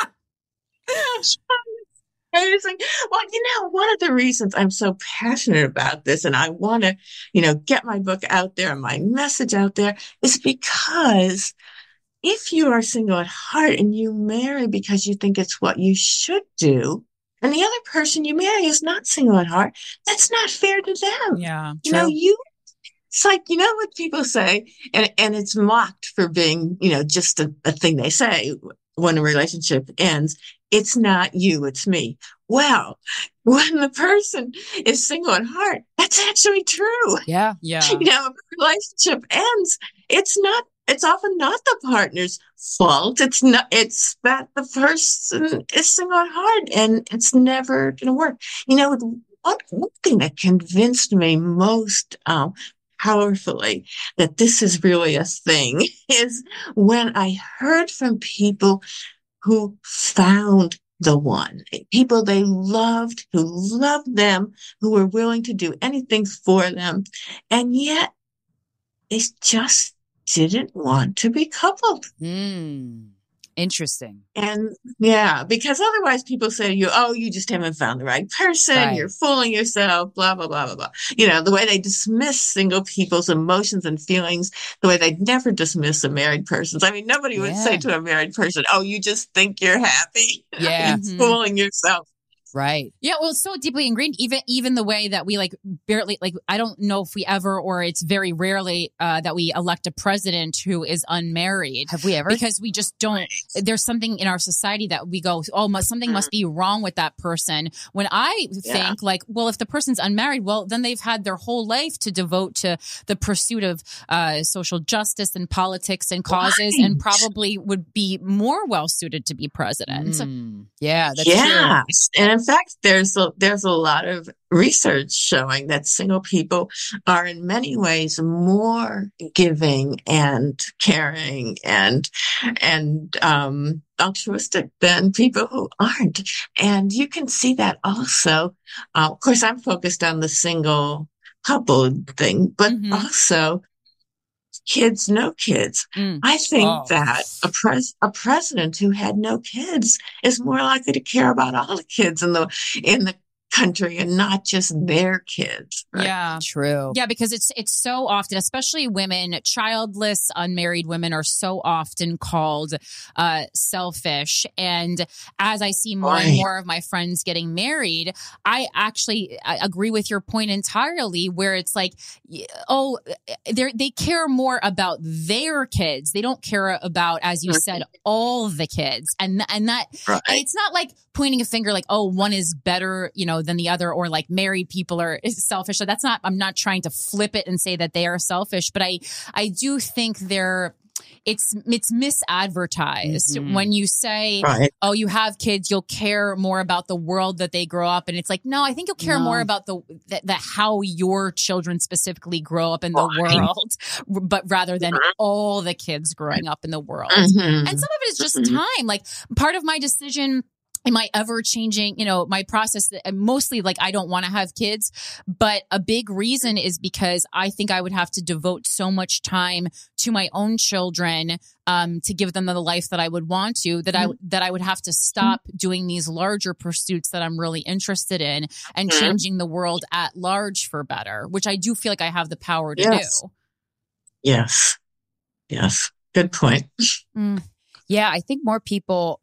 Amazing. Well, one of the reasons I'm so passionate about this and I want to, get my book out there and my message out there is because if you are single at heart and you marry because you think it's what you should do, and the other person you marry is not single at heart, that's not fair to them. Yeah. It's like, what people say, and it's mocked for being, just a thing they say when a relationship ends. It's not you, it's me. Well, when the person is single at heart, that's actually true. Yeah. If a relationship ends, it's often not the partner's fault. It's that the person is single at heart and it's never going to work. One thing that convinced me most, powerfully that this is really a thing is when I heard from people who found the one, people they loved, who loved them, who were willing to do anything for them. And yet they just didn't want to be coupled. Interesting. And because otherwise people say to you, oh, you just haven't found the right person. You're fooling yourself, blah, blah, blah, blah, blah. The way they dismiss single people's emotions and feelings, the way they never dismiss a married person's. I mean, nobody would say to a married person, oh, you just think you're happy. Yeah. You're fooling yourself. Right. Yeah, well, it's so deeply ingrained. Even the way that we barely I don't know if we ever, or it's very rarely that we elect a president who is unmarried. Have we ever? Because we just don't. There's something in our society that we go, something must be wrong with that person. When I think well, if the person's unmarried, well, then they've had their whole life to devote to the pursuit of social justice and politics and causes, and probably would be more well suited to be president. Yeah, that's yes. true. And in fact, there's a lot of research showing that single people are in many ways more giving and caring and altruistic than people who aren't. And you can see that also. Of course, I'm focused on the single couple thing, but also kids, no kids. I think that a president who had no kids is more likely to care about all the kids in the country and not just their kids. Right? Yeah. True. Yeah, because it's so often, especially women, childless, unmarried women are so often called selfish. And as I see more and more of my friends getting married, I agree with your point entirely, where it's like, they care more about their kids. They don't care about, as you said, all the kids. And that it's not like pointing a finger like, oh, one is better, than the other, or like married people are selfish. So I'm not trying to flip it and say that they are selfish, but I do think it's misadvertised when you say, oh, you have kids, you'll care more about the world that they grow up in. It's like, no, I think you'll care more about the how your children specifically grow up in the world, but rather than all the kids growing up in the world. And some of it is just time. Like part of my decision, am I ever changing, my process? Mostly I don't want to have kids, but a big reason is because I think I would have to devote so much time to my own children, to give them the life that I would want to, that I would have to stop doing these larger pursuits that I'm really interested in and changing the world at large for better, which I do feel like I have the power to do. Yes. Good point. Yeah. I think more people,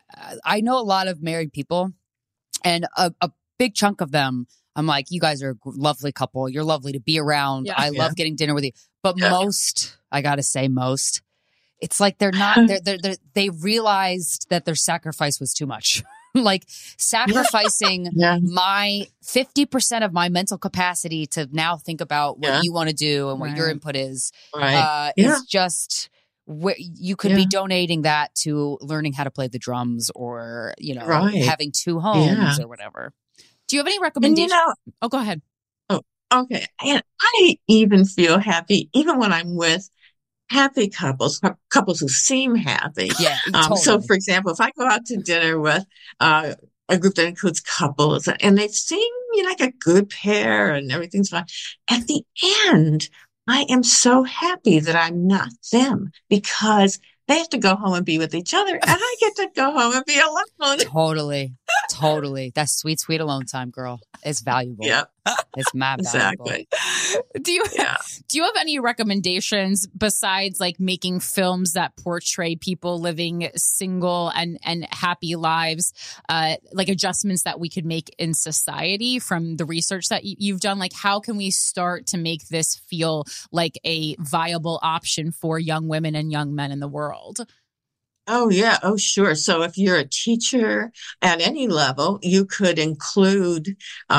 I know a lot of married people, and a big chunk of them, I'm like, you guys are a lovely couple. You're lovely to be around. Yeah. I love getting dinner with you. But most, I got to say it's like they're not, they realized that their sacrifice was too much. Like sacrificing my 50% of my mental capacity to now think about what you want to do and what your input is just... you could be donating that to learning how to play the drums, or having two homes or whatever. Do you have any recommendations? Oh, go ahead. Oh, okay. And I even feel happy, even when I'm with happy couples who seem happy. Yeah. Totally. So, for example, if I go out to dinner with a group that includes couples, and they seem like a good pair, and everything's fine, at the end, I am so happy that I'm not them, because they have to go home and be with each other, and I get to go home and be alone. Totally. That's sweet alone time, girl. It's valuable. Yeah. It's mad valuable. Exactly. Do you have any recommendations besides making films that portray people living single and happy lives, adjustments that we could make in society from the research that you've done? How can we start to make this feel like a viable option for young women and young men in the world? Oh, yeah. Oh, sure. So if you're a teacher at any level, you could include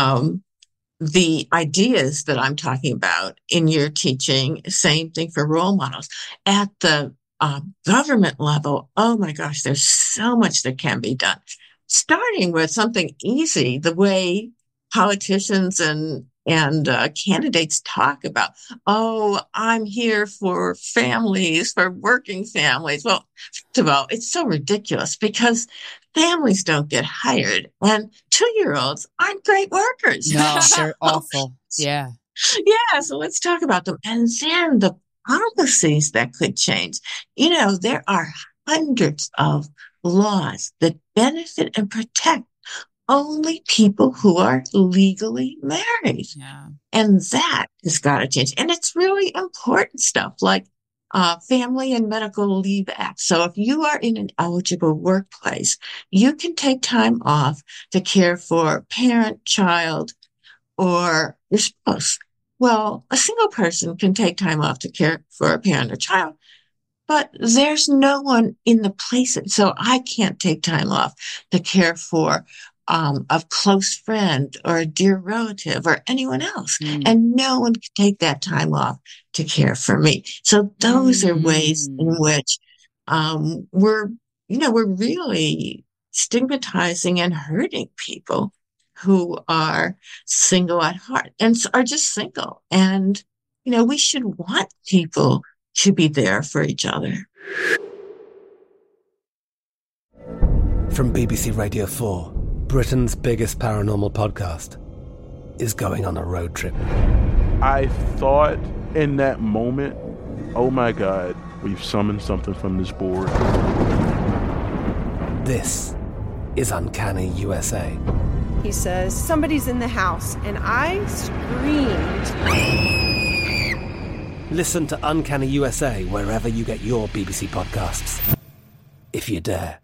the ideas that I'm talking about in your teaching. Same thing for role models. At the government level, oh my gosh, there's so much that can be done. Starting with something easy, the way politicians and candidates talk about, oh, I'm here for families, for working families. Well, first of all, it's so ridiculous, because families don't get hired, and 2-year-olds aren't great workers. No, they're awful. Yeah. Yeah. So let's talk about them. And then the policies that could change. There are hundreds of laws that benefit and protect only people who are legally married. Yeah. And that has got to change. And it's really important stuff, like Family and Medical Leave Act. So if you are in an eligible workplace, you can take time off to care for a parent, child, or your spouse. Well, a single person can take time off to care for a parent or child, but there's no one in the place. So I can't take time off to care for a close friend or a dear relative or anyone else. And no one can take that time off to care for me. So those are ways in which we're really stigmatizing and hurting people who are single at heart and are just single. And, we should want people to be there for each other. From BBC Radio 4, Britain's biggest paranormal podcast is going on a road trip. I thought in that moment, oh my God, we've summoned something from this board. This is Uncanny USA. He says, somebody's in the house, and I screamed. Listen to Uncanny USA wherever you get your BBC podcasts, if you dare.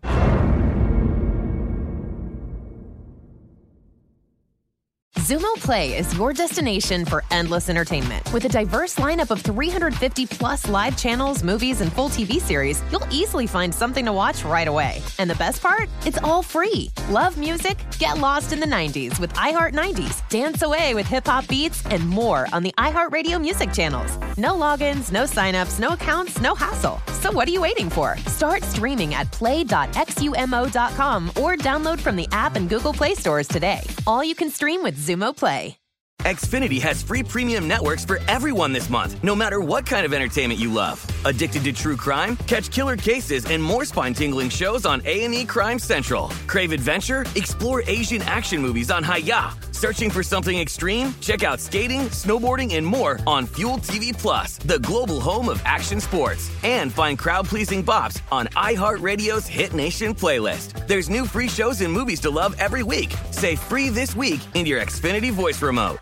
Zumo Play is your destination for endless entertainment. With a diverse lineup of 350-plus live channels, movies, and full TV series, you'll easily find something to watch right away. And the best part? It's all free. Love music? Get lost in the 90s with iHeart 90s, dance away with hip-hop beats, and more on the iHeartRadio music channels. No logins, no signups, no accounts, no hassle. So what are you waiting for? Start streaming at play.xumo.com or download from the app and Google Play stores today. All you can stream with Zumo Play. Xfinity has free premium networks for everyone this month, no matter what kind of entertainment you love. Addicted to true crime? Catch killer cases and more spine-tingling shows on A&E Crime Central. Crave adventure? Explore Asian action movies on Hi-YAH. Searching for something extreme? Check out skating, snowboarding, and more on Fuel TV Plus, the global home of action sports. And find crowd-pleasing bops on iHeartRadio's Hit Nation playlist. There's new free shows and movies to love every week. Say free this week in your Xfinity voice remote.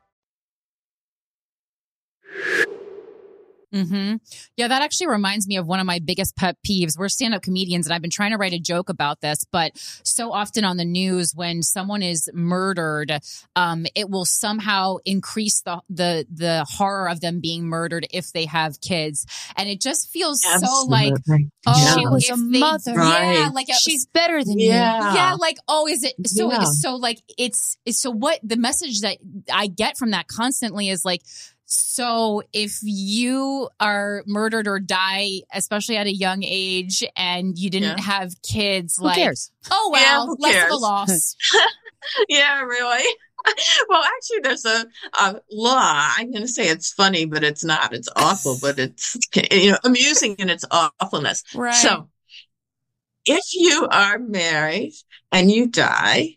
Yeah, that actually reminds me of one of my biggest pet peeves. We're stand-up comedians, and I've been trying to write a joke about this, but so often on the news, when someone is murdered, it will somehow increase the horror of them being murdered if they have kids, and it just feels so like, oh, she was a mother, yeah, like she's better than you. Yeah, like, oh, is it so? So like, it's so what the message that I get from that constantly is like, so if you are murdered or die, especially at a young age, and you didn't have kids, who cares? Oh, well, less of a loss. Yeah, really. Well, actually, there's a law. I'm going to say it's funny, but it's not. It's awful, but it's amusing in its awfulness. Right. So if you are married and you die,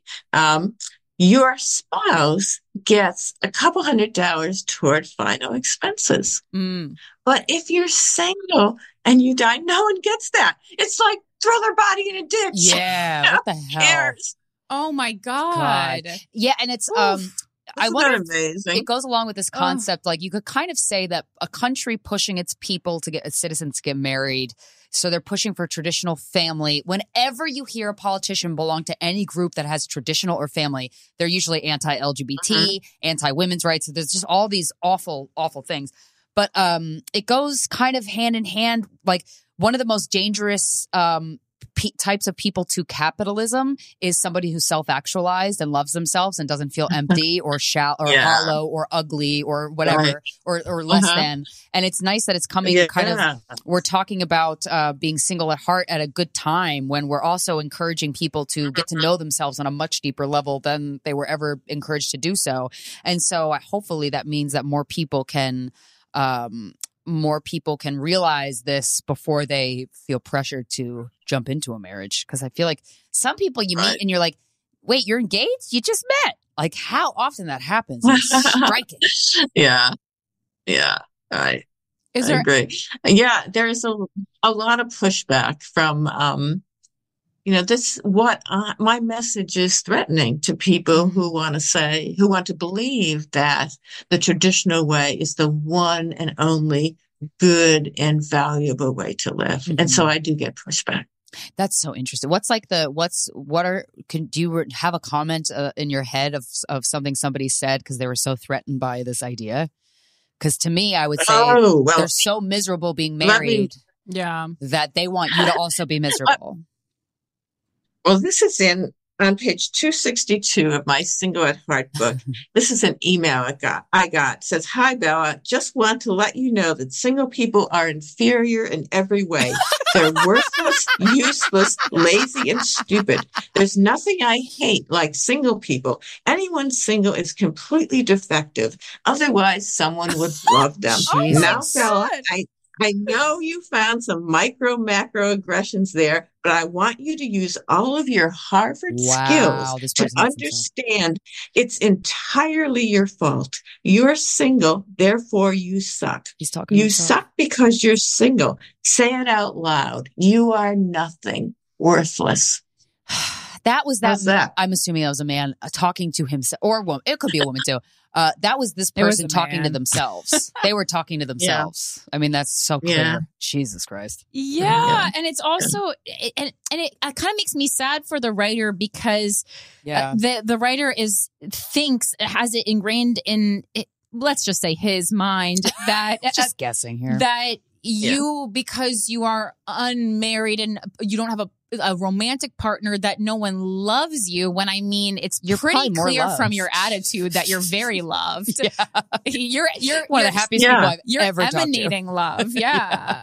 your spouse gets a couple $100 toward final expenses. But if you're single and you die, no one gets that. It's like throw their body in a ditch. Yeah, what the hell? Cares? Oh my God. Yeah, and it's I wonder amazing. It goes along with this concept. Like, you could kind of say that a country pushing its people to get its citizens to get married. So they're pushing for traditional family. Whenever you hear a politician belong to any group that has traditional or family, they're usually anti-LGBT, anti-women's rights. So there's just all these awful, awful things. But it goes kind of hand in hand. Like, one of the most dangerous types of people to capitalism is somebody who's self-actualized and loves themselves and doesn't feel empty or hollow or ugly or whatever, or less than. And it's nice that it's coming we're talking about being single at heart at a good time when we're also encouraging people to get to know themselves on a much deeper level than they were ever encouraged to do so. And so hopefully that means that more people can realize this before they feel pressured to jump into a marriage. Because I feel like some people you meet and you're like, wait, you're engaged? You just met. Like, how often that happens? It's striking. Yeah. I agree. Yeah, there's a lot of pushback from, my message is threatening to people who want to believe that the traditional way is the one and only good and valuable way to live. And so I do get pushback. That's so interesting. Do you have a comment in your head of something somebody said because they were so threatened by this idea? Because to me, I would say they're so miserable being married that they want you to also be miserable. Well, this is on page 262 of my Single at Heart book. This is an email I got. It says, "Hi, Bella. Just want to let you know that single people are inferior in every way. They're worthless, useless, lazy, and stupid. There's nothing I hate like single people. Anyone single is completely defective. Otherwise, someone would love them." Now, Bella, I know you found some macro aggressions there, but I want you to use all of your Harvard skills to understand it's entirely your fault. You're single, therefore you suck. He's talking. You suck because you're single. Say it out loud. You are nothing. Worthless. That was that. How's that? I'm assuming that was a man talking to himself, or a woman. It could be a woman too. That was this person talking to themselves. They were talking to themselves. Yeah. I mean, that's so clear. Yeah. Jesus Christ. Yeah. And it's also, and it kind of makes me sad for the writer because the writer has it ingrained in, let's just say his mind that. Just guessing here. That you, because you are unmarried and you don't have a romantic partner, that no one loves you, when I mean it's pretty clear from your attitude that you're very loved. You're one of the happiest people I've ever talked to. You're emanating love. Yeah.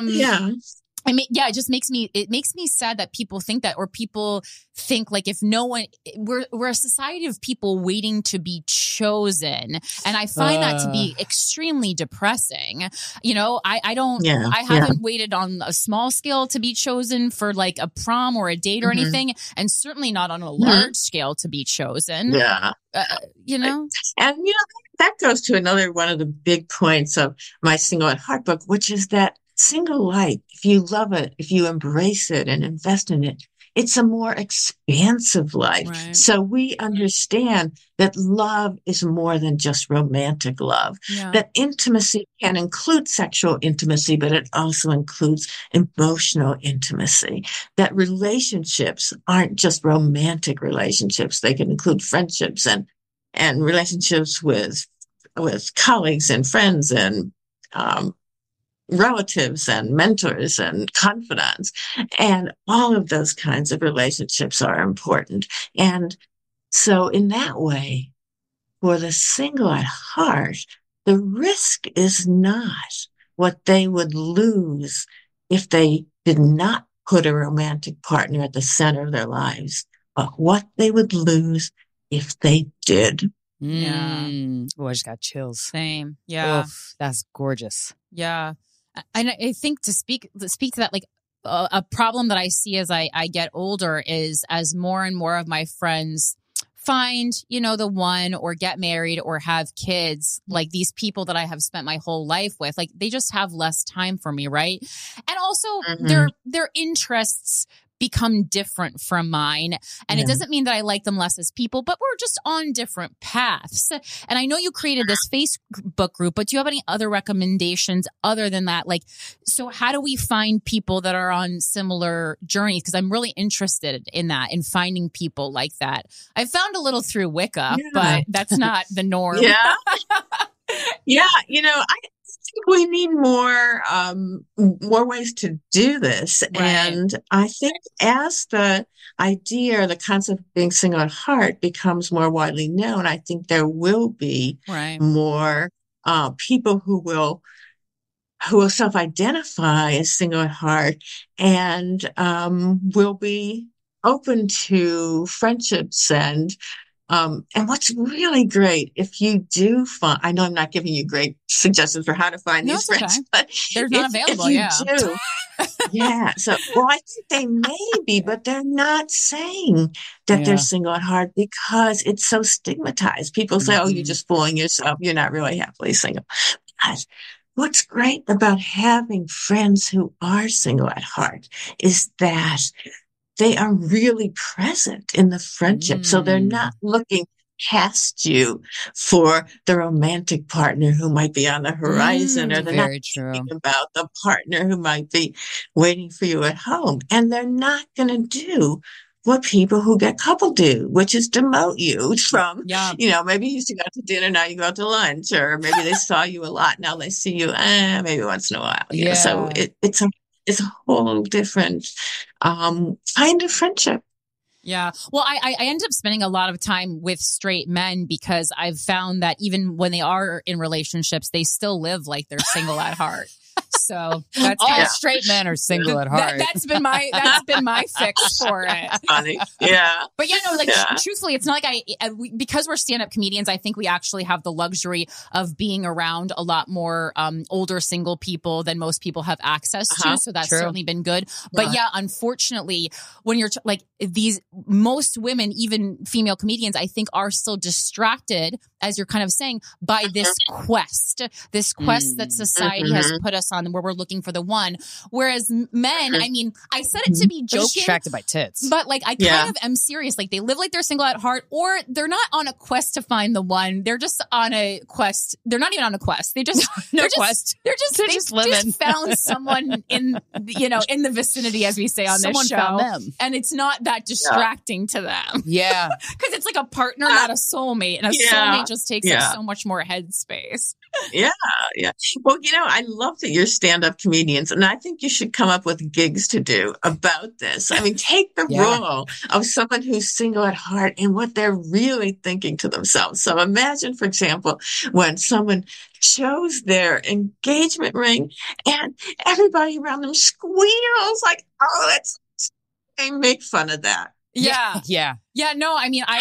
I mean, it just makes me sad that people think that, or people think like if no one, we're a society of people waiting to be chosen. And I find that to be extremely depressing. You know, I haven't waited on a small scale to be chosen for like a prom or a date or anything. And certainly not on a large scale to be chosen. Yeah. You know? And, you know, that goes to another one of the big points of my Single at Heart book, which is that single life, if you love it, if you embrace it and invest in it, it's a more expansive life. Right. So we understand that love is more than just romantic love, that intimacy can include sexual intimacy, but it also includes emotional intimacy, that relationships aren't just romantic relationships. They can include friendships and relationships with colleagues and friends and, relatives and mentors and confidants, and all of those kinds of relationships are important. And so in that way, for the single at heart, the risk is not what they would lose if they did not put a romantic partner at the center of their lives, but what they would lose if they did. Yeah. Oh, I just got chills. Same. Yeah. Oof, that's gorgeous. Yeah. And I think to speak to that, like a problem that I see as I get older is as more and more of my friends find, you know, the one or get married or have kids, like these people that I have spent my whole life with, like they just have less time for me. Right. And also their interests become different from mine. And it doesn't mean that I like them less as people, but we're just on different paths. And I know you created this Facebook group, but do you have any other recommendations other than that? Like, so how do we find people that are on similar journeys? Because I'm really interested in that, in finding people like that. I found a little through Wicca, but that's not the norm. Yeah. You know, I think we need more ways to do this. Right. And I think as the idea or the concept of being single at heart becomes more widely known, I think there will be more people who will self-identify as single at heart and will be open to friendships and what's really great, if you do find, I know I'm not giving you great suggestions for how to find these friends, but they're not available. If you do, So, I think they may be, but they're not saying that they're single at heart because it's so stigmatized. People say, "Oh, you're just fooling yourself. You're not really happily single." Because what's great about having friends who are single at heart is that they are really present in the friendship. So they're not looking cast you for the romantic partner who might be on the horizon, or they're not Very true. thinking about the partner who might be waiting for you at home. And they're not going to do what people who get coupled do, which is demote you from, maybe you used to go out to dinner, now you go out to lunch, or maybe they saw you a lot, now they see you maybe once in a while. You know? So it's a whole different kind of friendship. Yeah. Well, I ended up spending a lot of time with straight men because I've found that even when they are in relationships, they still live like they're single at heart. So that's all straight men are single at heart. That's been my fix for it. Funny. Yeah. But truthfully, it's not like because we're stand-up comedians, I think we actually have the luxury of being around a lot more older single people than most people have access to. So that's certainly been good. But unfortunately, when you're most women, even female comedians, I think are still distracted, as you're kind of saying, by this quest that society has put us on, where we're looking for the one. Whereas men, I mean, I said it to be joking, distracted by tits, but like I kind of am serious. Like they live like they're single at heart, or they're not on a quest to find the one. They're just on a quest. They're not even on a quest. They just They're just living. Just found someone in the vicinity, as we say on this show, found them. and it's not that distracting to them. Yeah, because it's like a partner, not a soulmate, and a soulmate just takes up so much more headspace. Yeah. Well, I love that you're stand-up comedians, and I think you should come up with gigs to do about this. I mean, take the role of someone who's single at heart and what they're really thinking to themselves. So imagine, for example, when someone chose their engagement ring and everybody around them squeals like, they make fun of that. Yeah. No, I mean,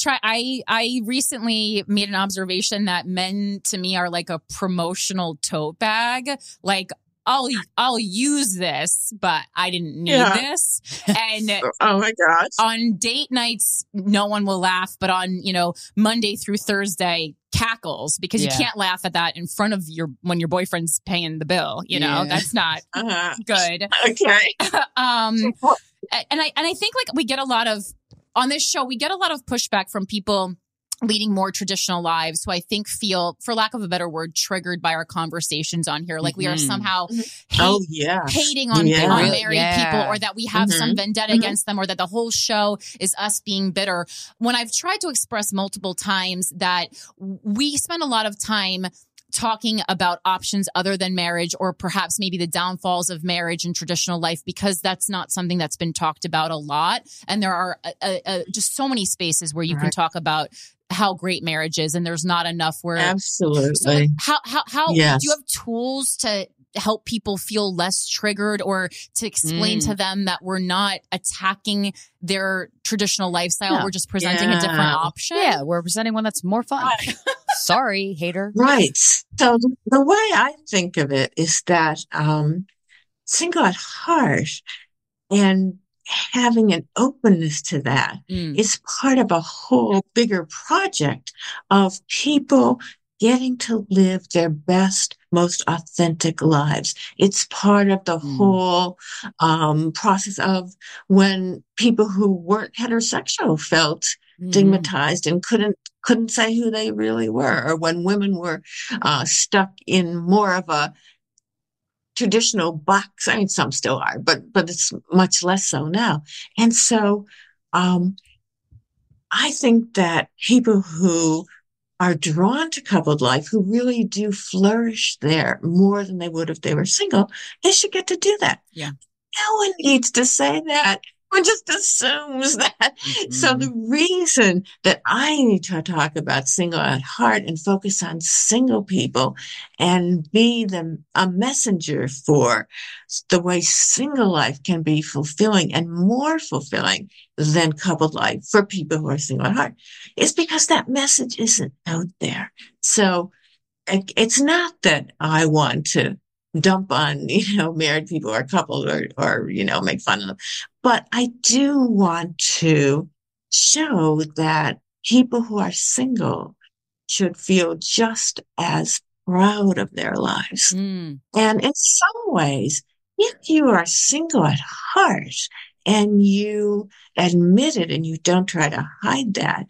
I recently made an observation that men to me are like a promotional tote bag. Like, I'll use this, but I didn't need this. And oh my gosh. On date nights, no one will laugh, but on, Monday through Thursday, cackles, because you can't laugh at that in front of when your boyfriend's paying the bill. That's not good. Okay. And I think like we get a lot of, on this show, we get a lot of pushback from people leading more traditional lives who I think feel, for lack of a better word, triggered by our conversations on here. Like we are somehow hating on married people, or that we have some vendetta against them, or that the whole show is us being bitter. When I've tried to express multiple times that we spend a lot of time talking about options other than marriage, or perhaps maybe the downfalls of marriage and traditional life, because that's not something that's been talked about a lot. And there are just so many spaces where you can talk about how great marriage is, and there's not enough where. Absolutely. So how do you have tools to help people feel less triggered, or to explain to them that we're not attacking their traditional lifestyle? We're just presenting a different option. Yeah, we're presenting one that's more fun. Sorry, hater. Right. So the way I think of it is that single at heart and having an openness to that is part of a whole bigger project of people getting to live their best, most authentic lives. It's part of the whole process of when people who weren't heterosexual felt stigmatized and couldn't say who they really were, or when women were stuck in more of a traditional box. I mean, some still are, but it's much less so now. And so I think that people who are drawn to coupled life, who really do flourish there more than they would if they were single, they should get to do that. Yeah. No one needs to say that. One just assumes that. So the reason that I need to talk about single at heart and focus on single people and be a messenger for the way single life can be fulfilling and more fulfilling than coupled life for people who are single at heart is because that message isn't out there. So it's not that I want to dump on, married people or coupled or make fun of them. But I do want to show that people who are single should feel just as proud of their lives. And in some ways, if you are single at heart and you admit it and you don't try to hide that,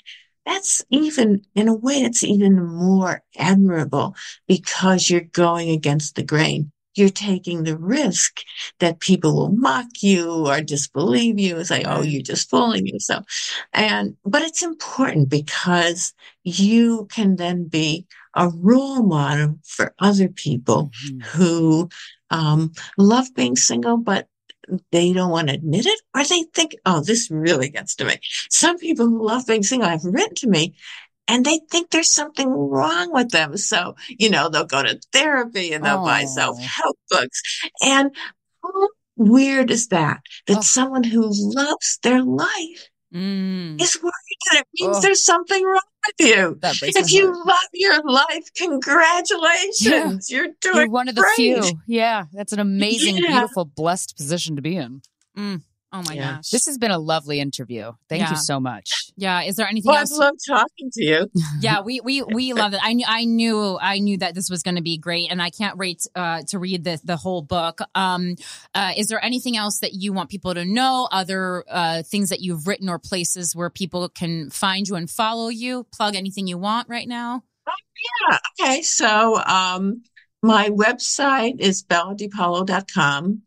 that's even, in a way, it's even more admirable because you're going against the grain. You're taking the risk that people will mock you or disbelieve you and say, oh, you're just fooling yourself. But it's important because you can then be a role model for other people who love being single, but they don't want to admit it, or they think, oh, this really gets to me. Some people who love being single have written to me and they think there's something wrong with them. So, they'll go to therapy and they'll buy self-help books. And how weird is that? That someone who loves their life is worried that it means there's something wrong with you. If you love your life, congratulations. Yeah. You're one of the few. Yeah. That's an amazing, beautiful, blessed position to be in. Oh my gosh. This has been a lovely interview. Thank you so much. Yeah. Is there anything else? I love talking to you. Yeah, we love it. I knew that this was going to be great, and I can't wait to read the whole book. Is there anything else that you want people to know? Other things that you've written or places where people can find you and follow you? Plug anything you want right now. Yeah. Okay. So, my website is belladepaulo.com,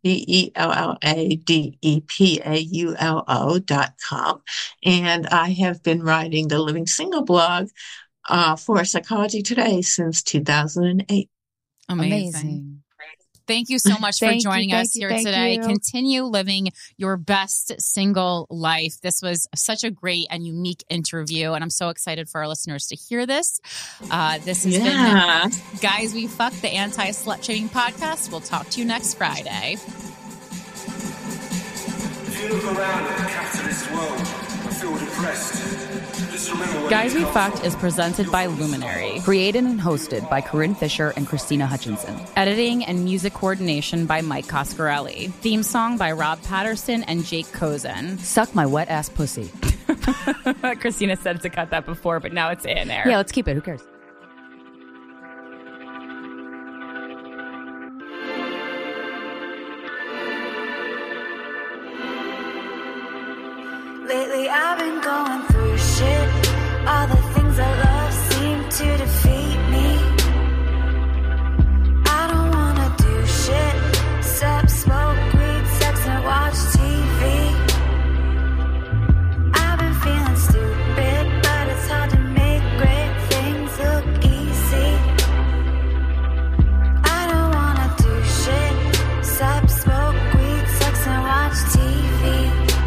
BELLADEPAULO.com. And I have been writing the Living Single blog for Psychology Today since 2008. Amazing. Thank you so much for joining us here today. Continue living your best single life. This was such a great and unique interview, and I'm so excited for our listeners to hear this. This has been Guys We Fuck, the Anti-Slut Shaming Podcast. We'll talk to you next Friday. If you look around at the capitalist world and feel depressed, Guys We Fucked is presented by Luminary. Created and hosted by Corinne Fisher and Christina Hutchinson. Editing and music coordination by Mike Coscarelli. Theme song by Rob Patterson and Jake Cozen. Suck my wet ass pussy. Christina said to cut that before, but now it's in there. Yeah, let's keep it. Who cares? Lately I've been going through shit. All the things I love seem to defeat me. I don't wanna do shit except smoke weed, sex and watch TV. I've been feeling stupid, but it's hard to make great things look easy. I don't wanna do shit except smoke weed, sex and watch TV.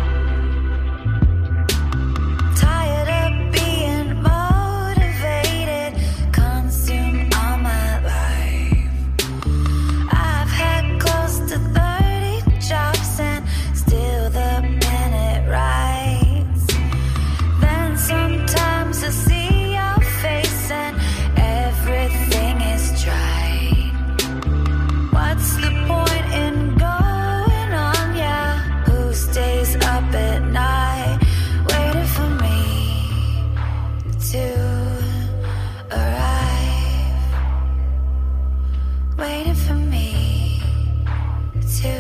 Tired of being motivated, consume all my life. I've had close to 30 jobs and still the minute writes. Then sometimes I see your face and everything is dry. What's the point in going on? Yeah, who stays up at night waiting for me to arrive, waiting for me to.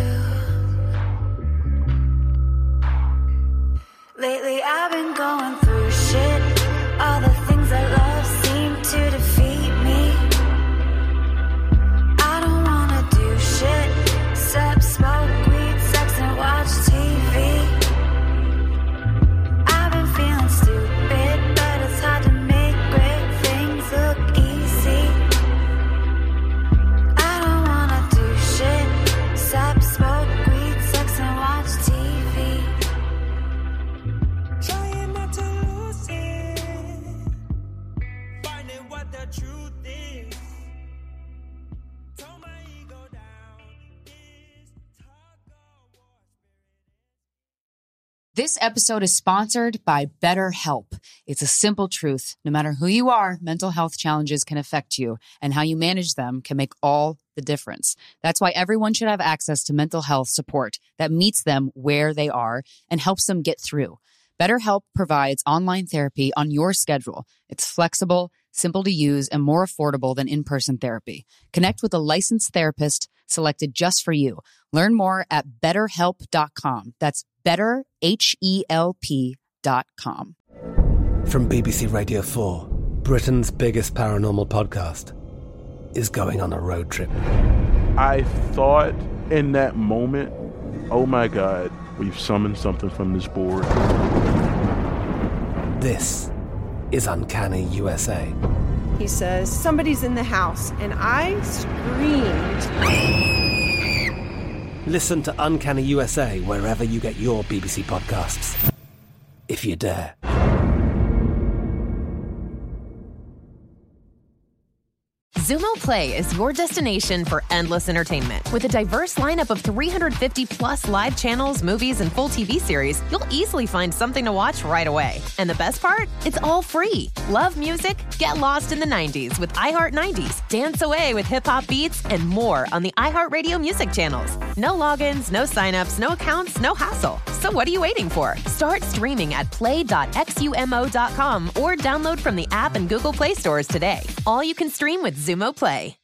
Lately I've been going through shit. All the things I love seem to defeat me. I don't wanna do shit except smoke weed, sex and watch TV. I've been feeling stupid, but it's hard to make great things look easy. I don't wanna do shit except smoke weed, sex and watch TV. Trying not to lose it, finding what the truth is. Tone my ego down. This talk of war. This episode is sponsored by BetterHelp. It's a simple truth. No matter who you are, mental health challenges can affect you, and how you manage them can make all the difference. That's why everyone should have access to mental health support that meets them where they are and helps them get through. BetterHelp provides online therapy on your schedule. It's flexible, simple to use, and more affordable than in-person therapy. Connect with a licensed therapist selected just for you. Learn more at BetterHelp.com. That's BetterHelp.com. From BBC Radio 4, Britain's biggest paranormal podcast is going on a road trip. I thought in that moment, oh my God, we've summoned something from this board. This is Uncanny USA. He says, somebody's in the house, and I screamed. Listen to Uncanny USA wherever you get your BBC podcasts, if you dare. Zumo Play is your destination for endless entertainment. With a diverse lineup of 350 plus live channels, movies, and full TV series, you'll easily find something to watch right away. And the best part? It's all free. Love music? Get lost in the 90s with iHeart 90s, dance away with hip-hop beats, and more on the iHeartRadio music channels. No logins, no signups, no accounts, no hassle. So what are you waiting for? Start streaming at play.xumo.com or download from the app and Google Play stores today. All you can stream with Zumo Play.